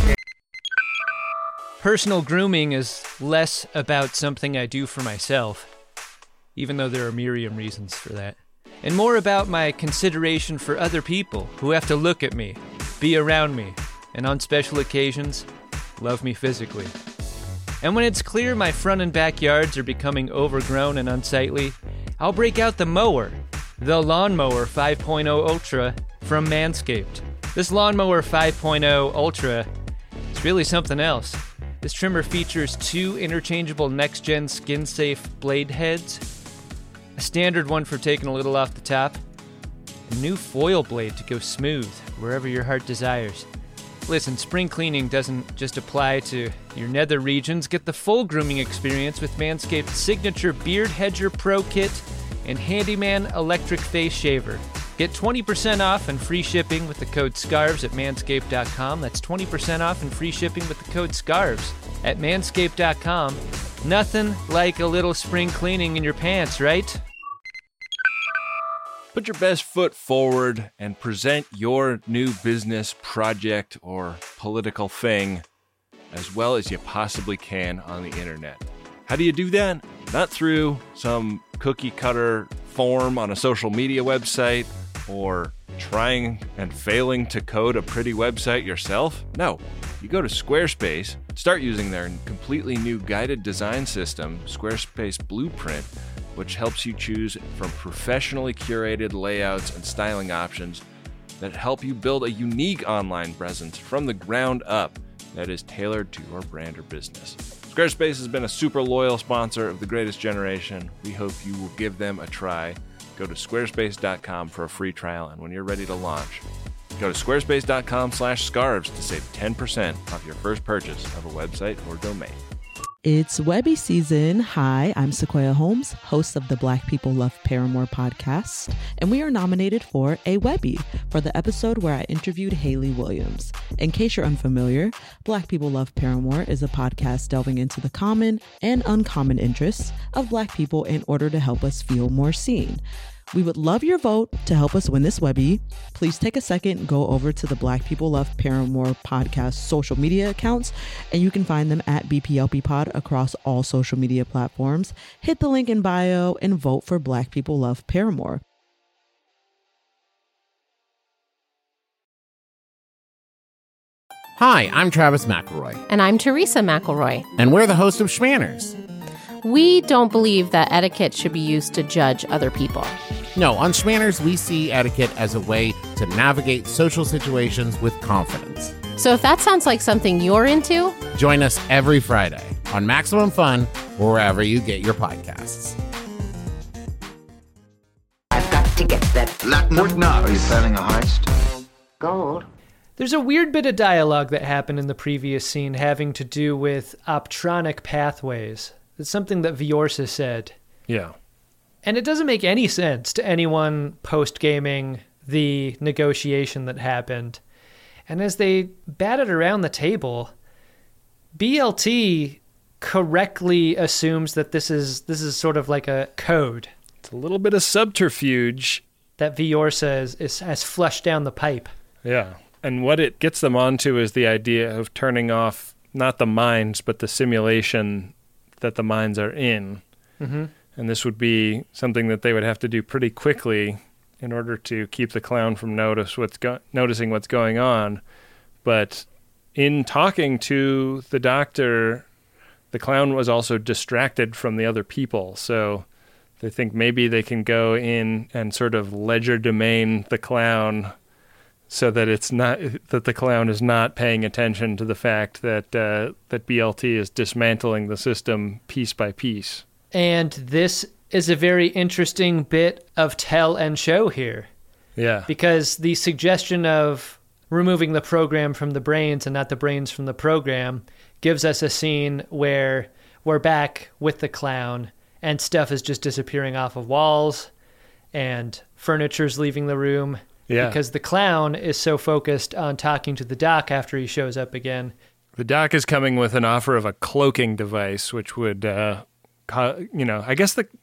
Speaker 4: Personal grooming is less about something I do for myself, even though there are myriad reasons for that, and more about my consideration for other people who have to look at me, be around me, and on special occasions, love me physically. And when it's clear my front and backyards are becoming overgrown and unsightly, I'll break out the mower, the Lawnmower 5.0 Ultra from Manscaped. This Lawnmower 5.0 Ultra is really something else. This trimmer features 2 interchangeable next-gen skin-safe blade heads, a standard one for taking a little off the top, a new foil blade to go smooth wherever your heart desires. Listen, spring cleaning doesn't just apply to your nether regions. Get the full grooming experience with Manscaped's signature Beard Hedger Pro Kit and Handyman Electric Face Shaver. Get 20% off and free shipping with the code SCARVES at manscaped.com. That's 20% off and free shipping with the code SCARVES at manscaped.com. Nothing like a little spring cleaning in your pants, right?
Speaker 1: Put your best foot forward and present your new business, project, or political thing as well as you possibly can on the internet. How do you do that? Not through some cookie cutter form on a social media website or trying and failing to code a pretty website yourself. No, you go to Squarespace, start using their completely new guided design system, Squarespace Blueprint, which helps you choose from professionally curated layouts and styling options that help you build a unique online presence from the ground up that is tailored to your brand or business. Squarespace has been a super loyal sponsor of The Greatest Generation. We hope you will give them a try. Go to squarespace.com for a free trial, and when you're ready to launch, go to squarespace.com/scarves to save 10% off your first purchase of a website or domain.
Speaker 14: It's Webby season. Hi, I'm Sequoia Holmes, host of the Black People Love Paramore podcast, and we are nominated for a Webby for the episode where I interviewed Hayley Williams. In case you're unfamiliar, Black People Love Paramore is a podcast delving into the common and uncommon interests of Black people in order to help us feel more seen. We would love your vote to help us win this Webby. Please take a second, go over to the Black People Love Paramore podcast social media accounts, and you can find them at BPLP Pod across all social media platforms. Hit the link in bio and vote for Black People Love Paramore.
Speaker 15: Hi, I'm Travis McElroy.
Speaker 16: And I'm Teresa McElroy.
Speaker 15: And we're the host of Schmanners.
Speaker 16: We don't believe that etiquette should be used to judge other people.
Speaker 15: No, on Schmanners, we see etiquette as a way to navigate social situations with confidence.
Speaker 16: So if that sounds like something you're into,
Speaker 15: join us every Friday on Maximum Fun or wherever you get your podcasts.
Speaker 3: I've got to get that
Speaker 13: platinum. Are you planning a heist?
Speaker 3: Gold.
Speaker 4: There's a weird bit of dialogue that happened in the previous scene having to do with optronic pathways. It's something that Viorsa said.
Speaker 6: Yeah.
Speaker 4: And it doesn't make any sense to anyone post-gaming the negotiation that happened. And as they batted around the table, BLT correctly assumes that this is sort of like a code.
Speaker 6: It's a little bit of subterfuge.
Speaker 4: That Viorsa has flushed down the pipe.
Speaker 6: Yeah. And what it gets them onto is the idea of turning off not the mines, but the simulation that the mines are in.
Speaker 4: Mm-hmm.
Speaker 6: And this would be something that they would have to do pretty quickly in order to keep the clown from noticing what's going on. But in talking to the doctor, the clown was also distracted from the other people. So they think maybe they can go in and sort of ledger domain the clown so that it's not that the clown is not paying attention to the fact that that BLT is dismantling the system piece by piece.
Speaker 4: And this is a very interesting bit of tell and show here.
Speaker 6: Yeah.
Speaker 4: Because the suggestion of removing the program from the brains and not the brains from the program gives us a scene where we're back with the clown and stuff is just disappearing off of walls and furniture's leaving the room
Speaker 6: Yeah.
Speaker 4: Because the clown is so focused on talking to the doc after he shows up again.
Speaker 6: The doc is coming with an offer of a cloaking device, which would, I guess the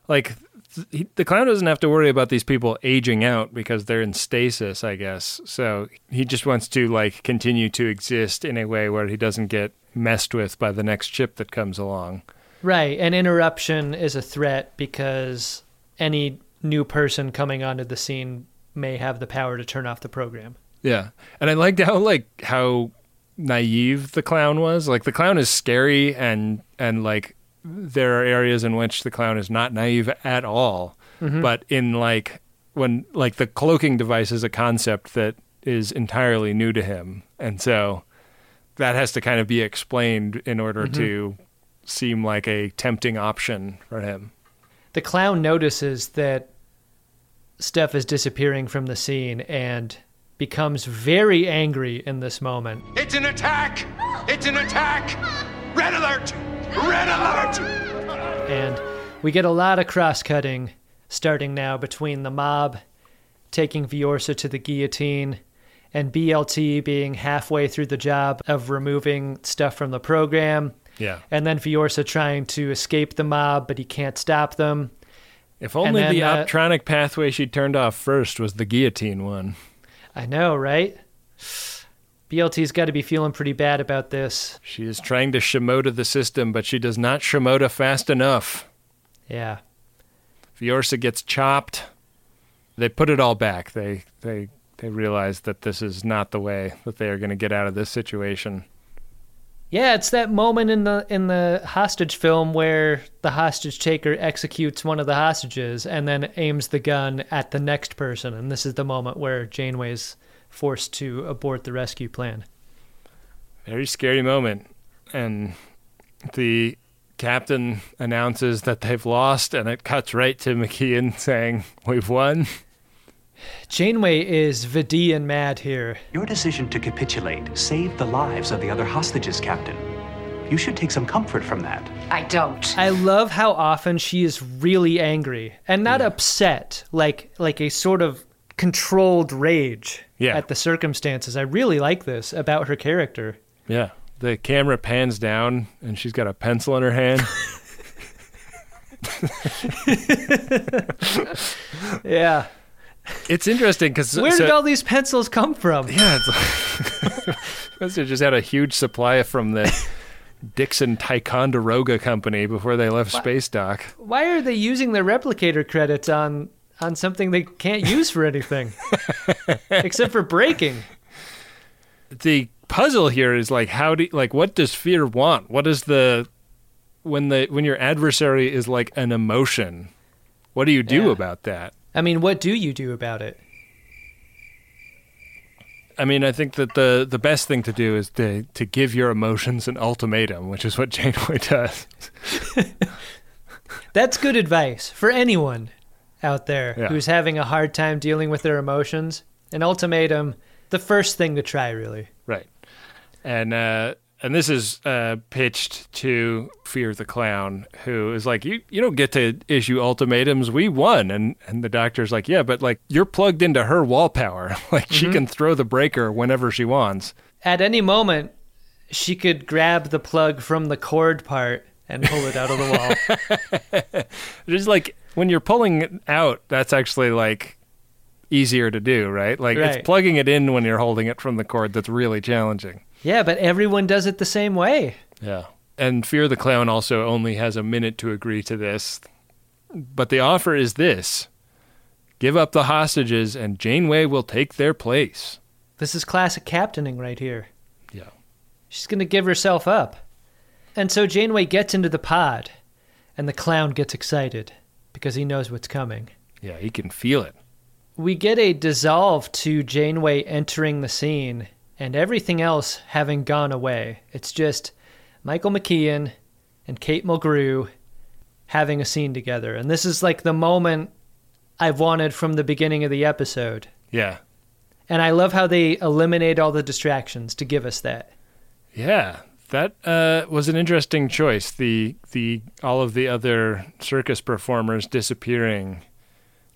Speaker 6: clown doesn't have to worry about these people aging out because they're in stasis, I guess. So he just wants to like continue to exist in a way where he doesn't get messed with by the next ship that comes along.
Speaker 4: Right. An interruption is a threat because any new person coming onto the scene may have the power to turn off the program.
Speaker 6: Yeah. And I liked how naive the clown was. Like the clown is scary and like there are areas in which the clown is not naive at all. Mm-hmm. But in when the cloaking device is a concept that is entirely new to him. And so that has to kind of be explained in order to seem like a tempting option for him.
Speaker 4: The clown notices that stuff is disappearing from the scene and becomes very angry in this moment.
Speaker 13: It's an attack! It's an attack! Red alert! Red alert!
Speaker 4: And we get a lot of cross-cutting starting now between the mob taking Viorsa to the guillotine and BLT being halfway through the job of removing stuff from the program.
Speaker 6: Yeah.
Speaker 4: And then Viorsa trying to escape the mob, but he can't stop them.
Speaker 6: If only the optronic pathway she turned off first was the guillotine one.
Speaker 4: I know, right? BLT's got to be feeling pretty bad about this.
Speaker 6: She is trying to Shimoda the system, but she does not Shimoda fast enough.
Speaker 4: Yeah.
Speaker 6: Viorsa gets chopped. They put it all back. They realize that this is not the way that they are going to get out of this situation.
Speaker 4: Yeah, it's that moment in the hostage film where the hostage taker executes one of the hostages and then aims the gun at the next person. And this is the moment where Janeway's forced to abort the rescue plan.
Speaker 6: Very scary moment. And the captain announces that they've lost, and it cuts right to McKeon saying, "We've won."
Speaker 4: Janeway is Vidian mad here.
Speaker 12: Your decision to capitulate saved the lives of the other hostages, Captain. You should take some comfort from that.
Speaker 3: I don't.
Speaker 4: I love how often she is really angry and not upset, like a sort of controlled rage at the circumstances. I really like this about her character.
Speaker 6: Yeah. The camera pans down and she's got a pencil in her hand.
Speaker 4: Yeah.
Speaker 6: It's interesting because
Speaker 4: where did all these pencils come from?
Speaker 6: Yeah, it's they just had a huge supply from the Dixon Ticonderoga company before they left Space Dock.
Speaker 4: Why are they using their replicator credits on something they can't use for anything except for braking?
Speaker 6: The puzzle here is what does fear want? What is when your adversary is like an emotion? What do you do about that?
Speaker 4: I mean, what do you do about it?
Speaker 6: I mean, I think that the best thing to do is to give your emotions an ultimatum, which is what Janeway does.
Speaker 4: That's good advice for anyone out there who's having a hard time dealing with their emotions. An ultimatum, the first thing to try, really.
Speaker 6: Right. And this is pitched to Fear the Clown, who is like, you don't get to issue ultimatums. We won. And the doctor's like, yeah, but you're plugged into her wall power. She can throw the breaker whenever she wants.
Speaker 4: At any moment, she could grab the plug from the cord part and pull it out of the wall.
Speaker 6: Just when you're pulling it out, that's actually easier to do, right? It's plugging it in when you're holding it from the cord that's really challenging.
Speaker 4: Yeah, but everyone does it the same way.
Speaker 6: Yeah. And Fear the Clown also only has a minute to agree to this. But the offer is this. Give up the hostages and Janeway will take their place.
Speaker 4: This is classic captaining right here.
Speaker 6: Yeah.
Speaker 4: She's going to give herself up. And so Janeway gets into the pod, and the clown gets excited because he knows what's coming.
Speaker 6: Yeah, he can feel it.
Speaker 4: We get a dissolve to Janeway entering the scene and everything else having gone away. It's just Michael McKeon and Kate Mulgrew having a scene together. And this is the moment I've wanted from the beginning of the episode.
Speaker 6: Yeah.
Speaker 4: And I love how they eliminate all the distractions to give us that.
Speaker 6: Yeah, that was an interesting choice. The all of the other circus performers disappearing.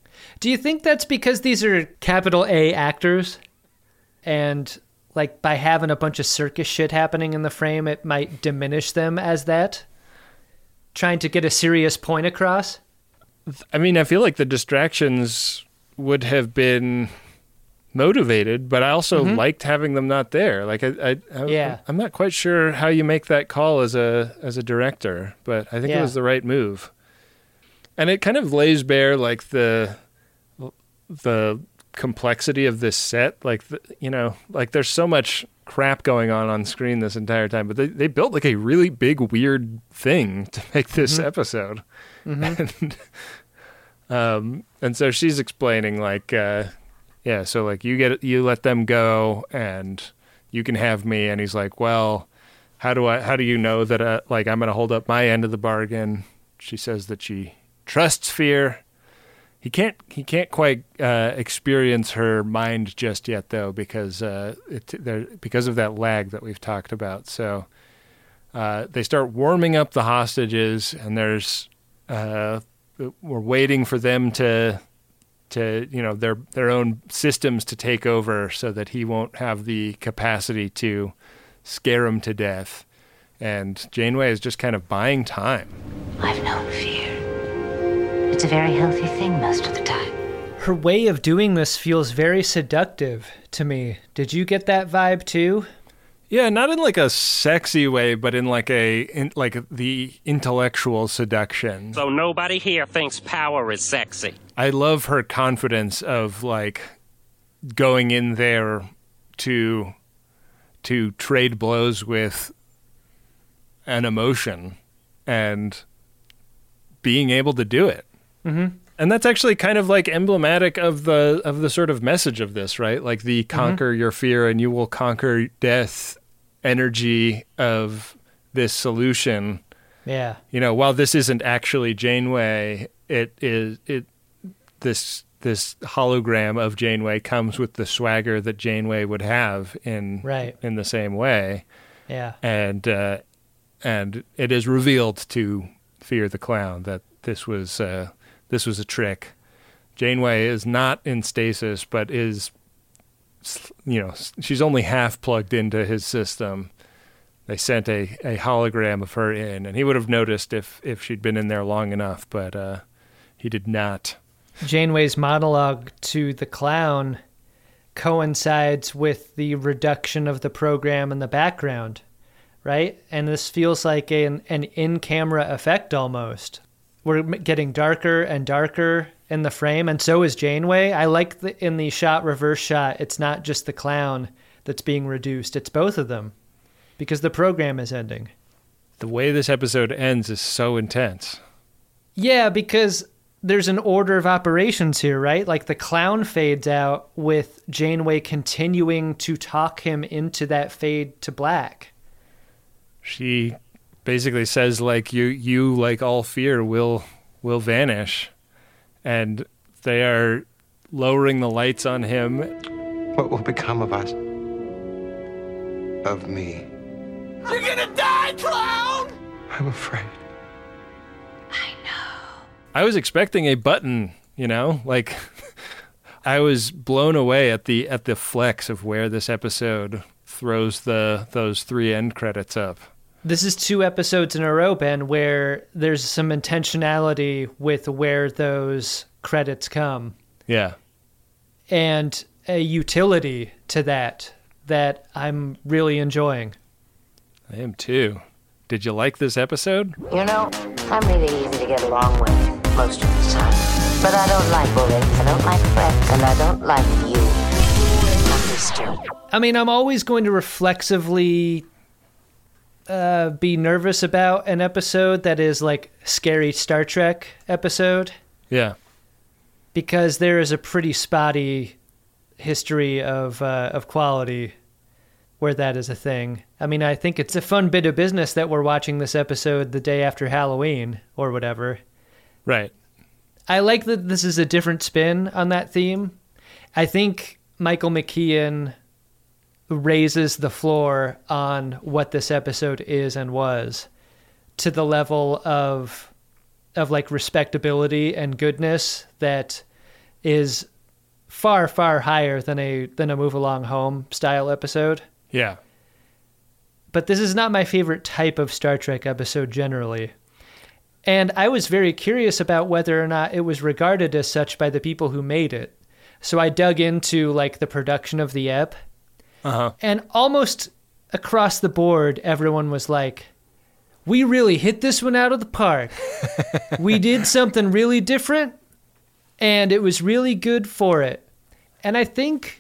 Speaker 4: Do you think that's because these are capital A actors? And like by having a bunch of circus shit happening in the frame, it might diminish them as that? Trying to get a serious point across?
Speaker 6: I mean, I feel like the distractions would have been motivated, but I also liked having them not there. Like, I'm not quite sure how you make that call as a director, but I think it was the right move. And it kind of lays bare like the complexity of this set. Like, like there's so much crap going on screen this entire time, but they built like a really big, weird thing to make this episode. And so she's explaining like, so like you let them go and you can have me. And he's like, well, how do you know that like I'm going to hold up my end of the bargain? She says that she trusts Fear. He can't quite experience her mind just yet though, because because of that lag that we've talked about. So they start warming up the hostages, and we're waiting for them to their own systems to take over, so that he won't have the capacity to scare him to death. And Janeway is just kind of buying time.
Speaker 3: I've known Fear. It's a very healthy thing most of the time.
Speaker 4: Her way of doing this feels very seductive to me. Did you get that vibe too?
Speaker 6: Yeah, not in like a sexy way, but in like the intellectual seduction.
Speaker 11: So nobody here thinks power is sexy.
Speaker 6: I love her confidence of like going in there to trade blows with an emotion and being able to do it. Mm-hmm. And that's actually kind of like emblematic of the sort of message of this, right? Like the conquer your fear and you will conquer death energy of this solution.
Speaker 4: Yeah.
Speaker 6: While this isn't actually Janeway, this hologram of Janeway comes with the swagger that Janeway would have in the same way.
Speaker 4: Yeah.
Speaker 6: And it is revealed to Fear the Clown that this was a trick. Janeway is not in stasis, but is, she's only half plugged into his system. They sent a hologram of her in, and he would have noticed if she'd been in there long enough, but he did not.
Speaker 4: Janeway's monologue to the clown coincides with the reduction of the program in the background, right? And this feels like an in-camera effect almost. We're getting darker and darker in the frame, and so is Janeway. I like in the reverse shot, it's not just the clown that's being reduced, it's both of them, because the program is ending.
Speaker 6: The way this episode ends is so intense.
Speaker 4: Yeah, because there's an order of operations here, right? Like the clown fades out with Janeway continuing to talk him into that fade to black.
Speaker 6: She basically says like you like all fear will vanish, and they are lowering the lights on him.
Speaker 13: What will become of us? Of me?
Speaker 17: You're gonna die, clown!
Speaker 13: I'm afraid.
Speaker 6: I was expecting a button, like I was blown away at the flex of where this episode throws those 3 end credits up.
Speaker 4: This is 2 episodes in a row, Ben, where there's some intentionality with where those credits come.
Speaker 6: Yeah.
Speaker 4: And a utility to that I'm really enjoying.
Speaker 6: I am too. Did you like this episode?
Speaker 3: I'm really easy to get along with most of the time. But I don't like bullies, I don't like threats, and I don't like you.
Speaker 4: I mean, I'm always going to reflexively be nervous about an episode that is like scary Star Trek episode.
Speaker 6: Yeah.
Speaker 4: Because there is a pretty spotty history of quality where that is a thing. I mean, I think it's a fun bit of business that we're watching this episode the day after Halloween or whatever.
Speaker 6: Right.
Speaker 4: I like that this is a different spin on that theme. I think Michael McKean raises the floor on what this episode is and was to the level of like respectability and goodness that is far, far higher than a Move Along Home style episode.
Speaker 6: Yeah.
Speaker 4: But this is not my favorite type of Star Trek episode generally. And I was very curious about whether or not it was regarded as such by the people who made it. So I dug into like the production of the ep. And almost across the board, everyone was like, we really hit this one out of the park. We did something really different, and it was really good for it. And I think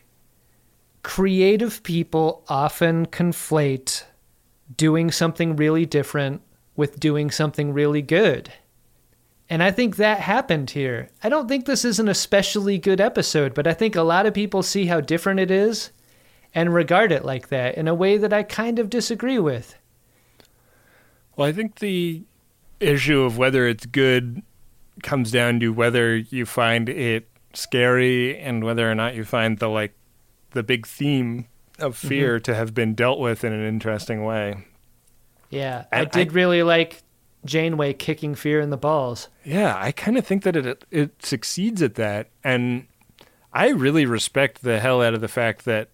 Speaker 4: creative people often conflate doing something really different with doing something really good. And I think that happened here. I don't think this is an especially good episode, but I think a lot of people see how different it is and regard it like that in a way that I kind of disagree with.
Speaker 6: Well, I think the issue of whether it's good comes down to whether you find it scary and whether or not you find the big theme of fear to have been dealt with in an interesting way.
Speaker 4: Yeah, I did really like Janeway kicking fear in the balls.
Speaker 6: Yeah, I kind of think that it succeeds at that, and I really respect the hell out of the fact that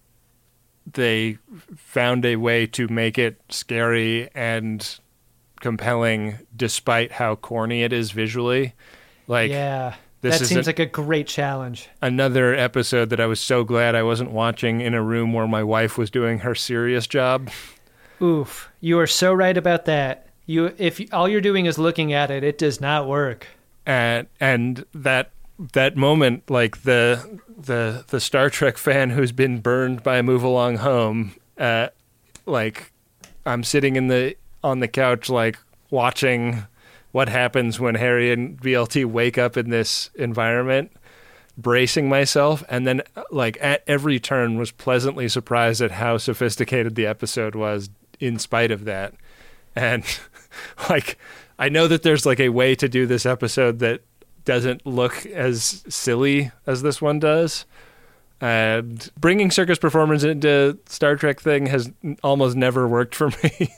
Speaker 6: they found a way to make it scary and compelling despite how corny it is visually.
Speaker 4: Yeah, that seems like a great challenge.
Speaker 6: Another episode that I was so glad I wasn't watching in a room where my wife was doing her serious job.
Speaker 4: Oof, you are so right about that. If all you're doing is looking at it, it does not work.
Speaker 6: And that moment, like the Star Trek fan who's been burned by Move Along Home, like I'm sitting on the couch, like watching what happens when Harry and BLT wake up in this environment, bracing myself, and then like at every turn was pleasantly surprised at how sophisticated the episode was in spite of that. And like I know that there's like a way to do this episode that doesn't look as silly as this one does. And bringing circus performers into Star Trek thing has almost never worked for me.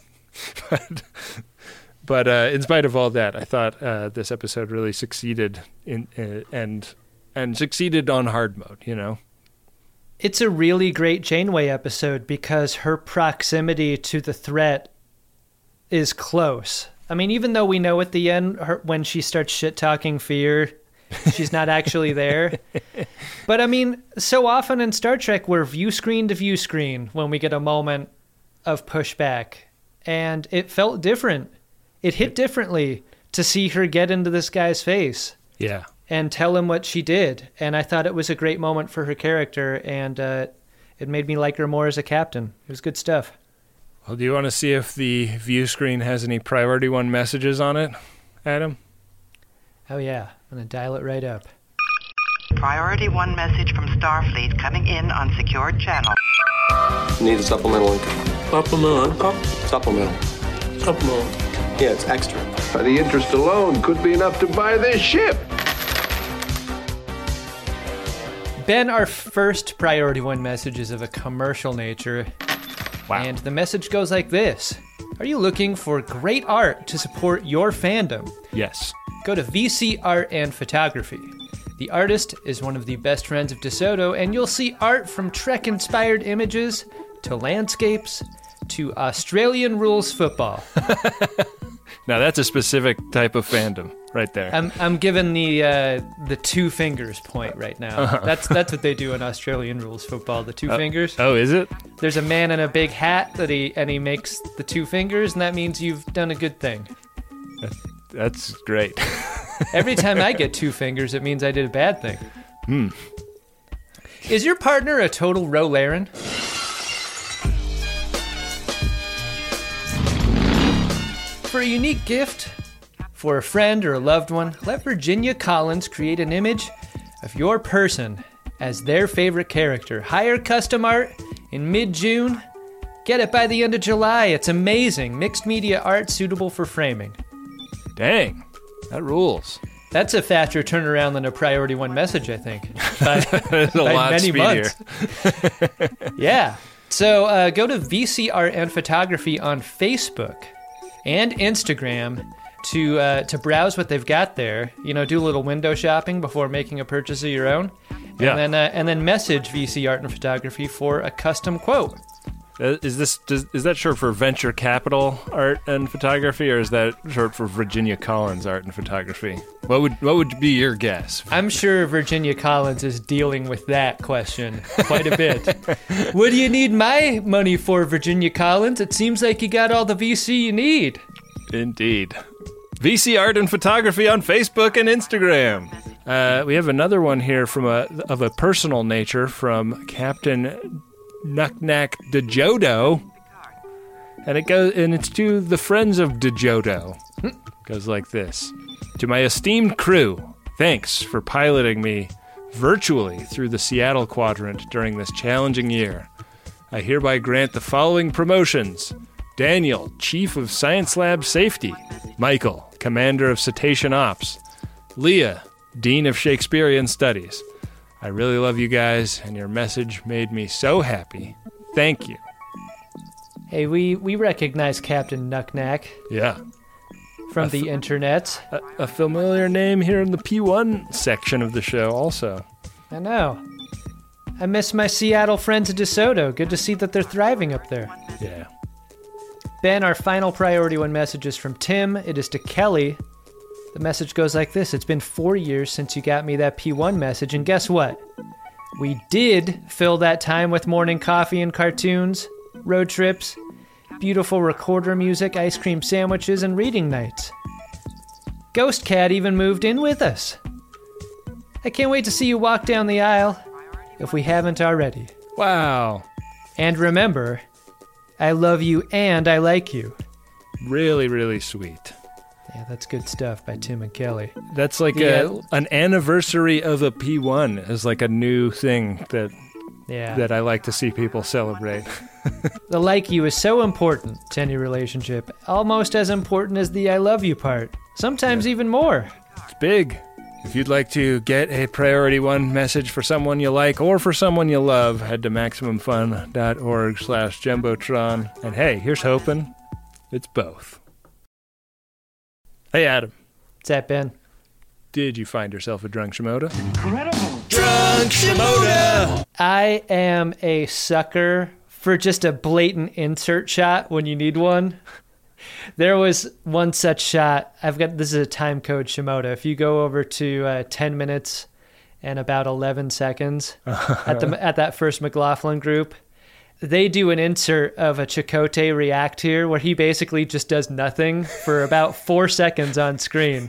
Speaker 6: But in spite of all that, I thought this episode really succeeded and succeeded on hard mode, you know?
Speaker 4: It's a really great Janeway episode because her proximity to the threat is close. I mean, even though we know at the end when she starts shit-talking fear, she's not actually there. But I mean, so often in Star Trek, we're view screen to view screen when we get a moment of pushback. And it felt different. It hit differently to see her get into this guy's face.
Speaker 6: Yeah.
Speaker 4: And tell him what she did. And I thought it was a great moment for her character, and it made me like her more as a captain. It was good stuff.
Speaker 6: Well, do you want to see if the view screen has any Priority 1 messages on it, Adam?
Speaker 4: Oh, yeah. I'm going to dial it right up.
Speaker 18: Priority 1 message from Starfleet coming in on secured channel.
Speaker 9: Need a supplemental income.
Speaker 5: Supplemental income?
Speaker 9: Supplemental.
Speaker 5: Supplemental.
Speaker 9: Yeah, it's extra.
Speaker 19: The interest alone could be enough to buy this ship.
Speaker 4: Ben, our first Priority 1 message is of a commercial nature.
Speaker 6: Wow.
Speaker 4: And the message goes like this. Are you looking for great art to support your fandom?
Speaker 6: Yes.
Speaker 4: Go to VC Art and Photography. The artist is one of the best friends of DeSoto, and you'll see art from Trek-inspired images to landscapes to Australian rules football.
Speaker 6: Now that's a specific type of fandom right there.
Speaker 4: I'm giving the two fingers point right now.
Speaker 6: Uh-huh.
Speaker 4: That's what they do in Australian rules football. The two fingers.
Speaker 6: Oh, is it?
Speaker 4: There's a man in a big hat that he makes the two fingers, and that means you've done a good thing.
Speaker 6: That's great.
Speaker 4: Every time I get two fingers, it means I did a bad thing.
Speaker 6: Hmm.
Speaker 4: Is your partner a total Rolaren? For a unique gift for a friend or a loved one, let Virginia Collins create an image of your person as their favorite character. Hire custom art in mid-June. Get it by the end of July. It's amazing. Mixed media art suitable for framing.
Speaker 6: Dang, that rules.
Speaker 4: That's a faster turnaround than a Priority 1 message, I think.
Speaker 6: That's a lot
Speaker 4: many
Speaker 6: speedier.
Speaker 4: Months. Yeah. So go to VC Art and Photography on Facebook and Instagram to browse what they've got there. You know, do a little window shopping before making a purchase of your own.
Speaker 6: Yeah.
Speaker 4: And then message VC Art and Photography for a custom quote.
Speaker 6: Is that short for Venture Capital Art and Photography, or is that short for Virginia Collins Art and Photography? What would be your guess?
Speaker 4: I'm sure Virginia Collins is dealing with that question quite a bit. What do you need my money for, Virginia Collins? It seems like you got all the VC you need.
Speaker 6: Indeed. VC Art and Photography on Facebook and Instagram. We have another one here of a personal nature from Captain Knucknack DeJodo, and it's to the friends of DeJodo. Goes like this: to my esteemed crew, thanks for piloting me virtually through the Seattle quadrant during this challenging year. I hereby grant the following promotions: Daniel, Chief of Science Lab Safety; Michael, Commander of Cetacean Ops; Leah, Dean of Shakespearean Studies. I really love you guys, and your message made me so happy. Thank you.
Speaker 4: Hey, we recognize Captain Knucknack.
Speaker 6: Yeah.
Speaker 4: From the internet.
Speaker 6: A familiar name here in the P1 section of the show also.
Speaker 4: I know. I miss my Seattle friends at DeSoto. Good to see that they're thriving up there.
Speaker 6: Yeah.
Speaker 4: Ben, our final Priority 1 message is from Tim. It is to Kelly. The message goes like this: it's been 4 years since you got me that P1 message, and guess what? We did fill that time with morning coffee and cartoons, road trips, beautiful recorder music, ice cream sandwiches, and reading nights. Ghost Cat even moved in with us. I can't wait to see you walk down the aisle, if we haven't already.
Speaker 6: Wow.
Speaker 4: And remember, I love you and I like you.
Speaker 6: Really, really sweet.
Speaker 4: Yeah, that's good stuff by Tim and Kelly.
Speaker 6: That's like an anniversary of a P1 is like a new thing that I like to see people celebrate.
Speaker 4: The like you is so important to any relationship, almost as important as the I love you part. Sometimes even more.
Speaker 6: It's big. If you'd like to get a Priority 1 message for someone you like or for someone you love, head to MaximumFun.org/Jumbotron. And hey, here's hoping it's both. Hey, Adam.
Speaker 4: What's that, Ben?
Speaker 6: Did you find yourself a drunk Shimoda?
Speaker 17: Incredible.
Speaker 6: Drunk Shimoda!
Speaker 4: I am a sucker for just a blatant insert shot when you need one. There was one such shot. This is a time code Shimoda. If you go over to 10 minutes and about 11 seconds at that first McLaughlin group, they do an insert of a Chakotay react here where he basically just does nothing for about 4 seconds on screen.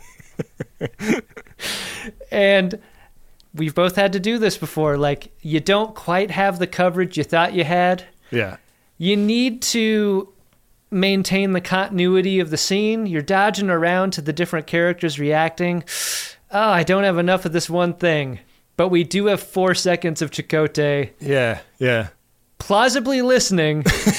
Speaker 4: And we've both had to do this before. Like, you don't quite have the coverage you thought you had.
Speaker 6: Yeah.
Speaker 4: You need to maintain the continuity of the scene. You're dodging around to the different characters reacting. Oh, I don't have enough of this one thing. But we do have 4 seconds of Chakotay.
Speaker 6: Yeah.
Speaker 4: Plausibly listening.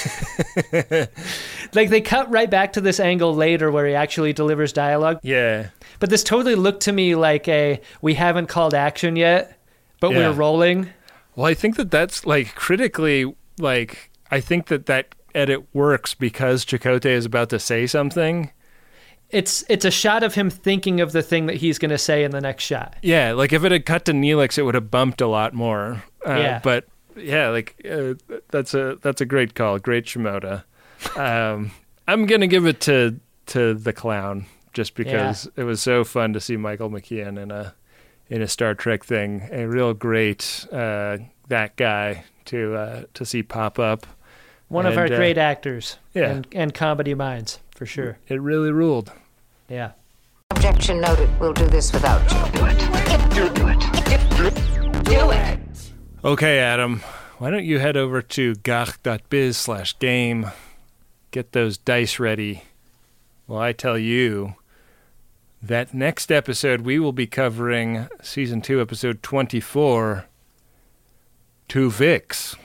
Speaker 4: Like, they cut right back to this angle later where he actually delivers dialogue.
Speaker 6: Yeah.
Speaker 4: But this totally looked to me like we haven't called action yet, but we're rolling.
Speaker 6: Well, I think that's, like, critically, like, I think that edit works because Chakotay is about to say something.
Speaker 4: It's a shot of him thinking of the thing that he's going to say in the next shot.
Speaker 6: Yeah, like, if it had cut to Neelix, it would have bumped a lot more.
Speaker 4: Yeah.
Speaker 6: But... yeah, like that's a great call, great Shimoda. I'm gonna give it to the clown just because it was so fun to see Michael McKean in a Star Trek thing. A real great that guy to see pop up.
Speaker 4: One of our great actors,
Speaker 6: yeah,
Speaker 4: and comedy minds for sure.
Speaker 6: It really ruled.
Speaker 4: Yeah.
Speaker 3: Objection noted. We'll do this without you. Do it. Do it.
Speaker 6: Okay, Adam, why don't you head over to gach.biz/game, get those dice ready while I tell you that next episode we will be covering Season 2, Episode 24, Tuvix.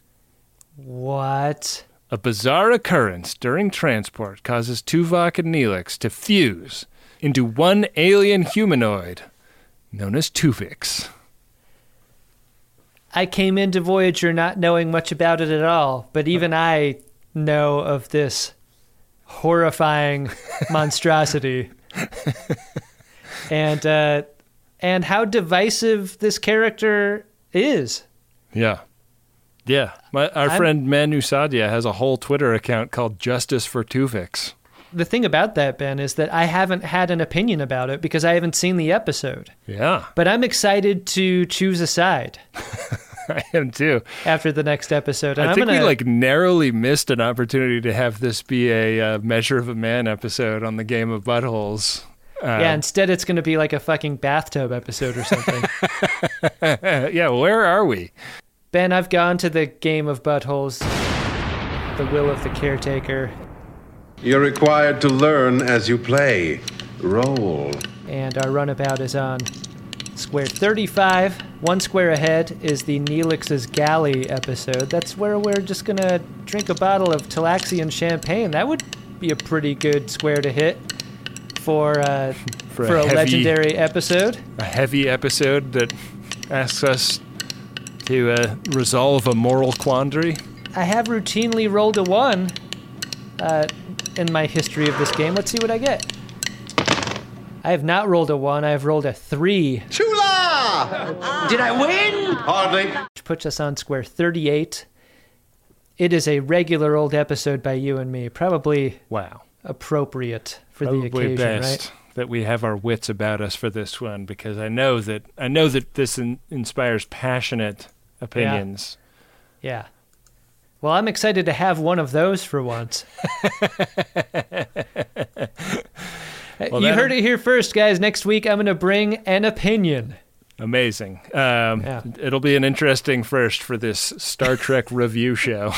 Speaker 4: What?
Speaker 6: A bizarre occurrence during transport causes Tuvok and Neelix to fuse into one alien humanoid known as Tuvix.
Speaker 4: I came into Voyager not knowing much about it at all, but even I know of this horrifying monstrosity. And how divisive this character is.
Speaker 6: Yeah. Yeah. Our friend Manu Sadia has a whole Twitter account called Justice for Tuvix.
Speaker 4: The thing about that, Ben, is that I haven't had an opinion about it because I haven't seen the episode.
Speaker 6: Yeah.
Speaker 4: But I'm excited to choose a side.
Speaker 6: I am too.
Speaker 4: After the next episode. And
Speaker 6: I think we narrowly missed an opportunity to have this be a Measure of a Man episode on the Game of Buttholes.
Speaker 4: Yeah, instead it's going to be like a fucking bathtub episode or something.
Speaker 6: Yeah, where are we?
Speaker 4: Ben, I've gone to the Game of Buttholes, the will of the caretaker.
Speaker 19: You're required to learn as you play. Roll.
Speaker 4: And our runabout is on square 35. 1 square ahead is the Neelix's Galley episode. That's where we're just going to drink a bottle of Talaxian champagne. That would be a pretty good square to hit for a legendary episode.
Speaker 6: A heavy episode that asks us to resolve a moral quandary.
Speaker 4: I have routinely rolled a 1 in my history of this game. Let's see what I get. I have not rolled a 1. I have rolled a 3.
Speaker 17: Chula! Did I win? Hardly.
Speaker 4: Which puts us on square 38. It is a regular old episode by you and me. Probably appropriate for the occasion,
Speaker 6: best
Speaker 4: right?
Speaker 6: That we have our wits about us for this one, because I know that this inspires passionate opinions.
Speaker 4: Yeah. Well, I'm excited to have one of those for once. You heard it here first, guys. Next week, I'm going to bring an opinion.
Speaker 6: Amazing. It'll be an interesting first for this Star Trek review show.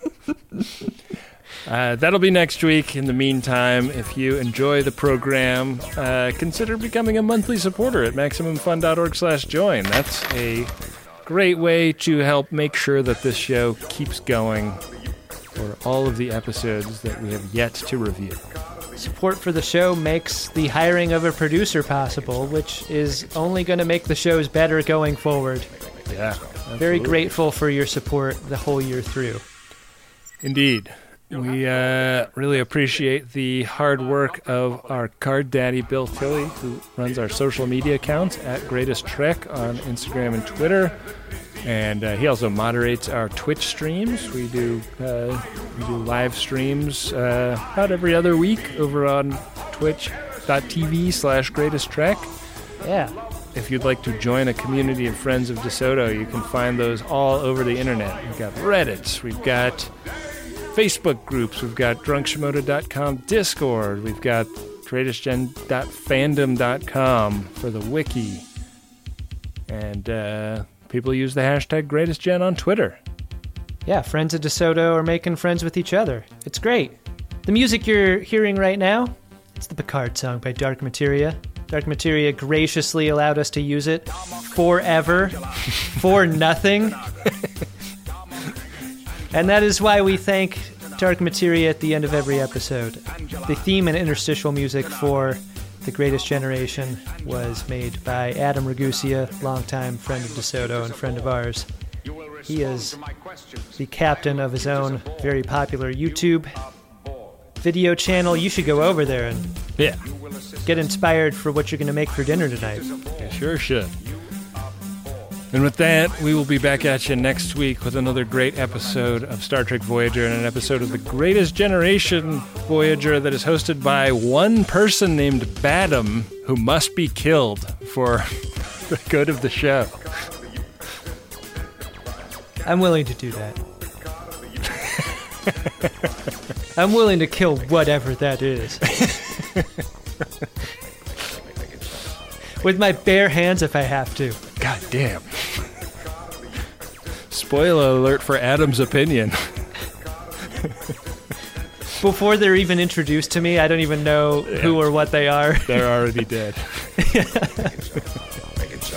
Speaker 6: That'll be next week. In the meantime, if you enjoy the program, consider becoming a monthly supporter at MaximumFun.org/join. That's a great way to help make sure that this show keeps going for all of the episodes that we have yet to review.
Speaker 4: Support for the show makes the hiring of a producer possible, which is only going to make the shows better going forward.
Speaker 6: Yeah, absolutely.
Speaker 4: Very grateful for your support the whole year through.
Speaker 6: Indeed. We really appreciate the hard work of our card daddy, Bill Tilley, who runs our social media accounts at Greatest Trek on Instagram and Twitter. And he also moderates our Twitch streams. We do live streams about every other week over on twitch.tv/Greatest Trek.
Speaker 4: Yeah.
Speaker 6: If you'd like to join a community of friends of DeSoto, you can find those all over the internet. We've got Reddits, we've got Facebook groups, we've got drunkshimoda.com Discord, we've got greatestgen.fandom.com for the wiki. And people use the hashtag GreatestGen on Twitter.
Speaker 4: Yeah, friends of DeSoto are making friends with each other. It's great. The music you're hearing right now, it's the Picard song by Dark Materia. Dark Materia graciously allowed us to use it forever, for nothing. And that is why we thank Dark Materia at the end of every episode. The theme and interstitial music for The Greatest Generation was made by Adam Ragusia, longtime friend of DeSoto and friend of ours. He is the captain of his own very popular YouTube video channel. You should go over there and get inspired for what you're going to make for dinner tonight.
Speaker 6: You sure should. And with that, we will be back at you next week with another great episode of Star Trek Voyager and an episode of The Greatest Generation Voyager that is hosted by one person named Badam, who must be killed for the good of the show.
Speaker 4: I'm willing to do that. I'm willing to kill whatever that is. With my bare hands if I have to.
Speaker 6: God damn. Spoiler alert for Adam's opinion.
Speaker 4: Before they're even introduced to me, I don't even know who or what they are.
Speaker 6: They're already dead.
Speaker 17: Make it so.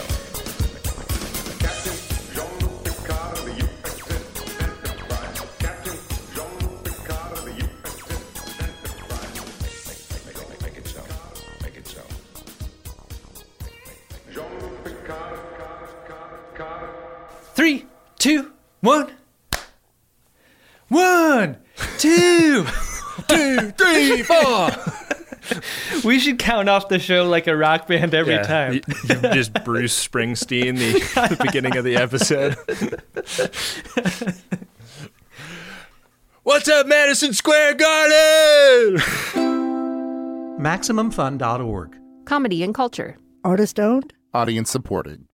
Speaker 4: 3, 2, 1. 1, 2,
Speaker 1: 2, 3, 4.
Speaker 4: We should count off the show like a rock band every time.
Speaker 6: Just Bruce Springsteen, the beginning of the episode.
Speaker 1: What's up, Madison Square Garden?
Speaker 20: MaximumFun.org.
Speaker 16: Comedy and culture.
Speaker 10: Artist owned.
Speaker 15: Audience supported.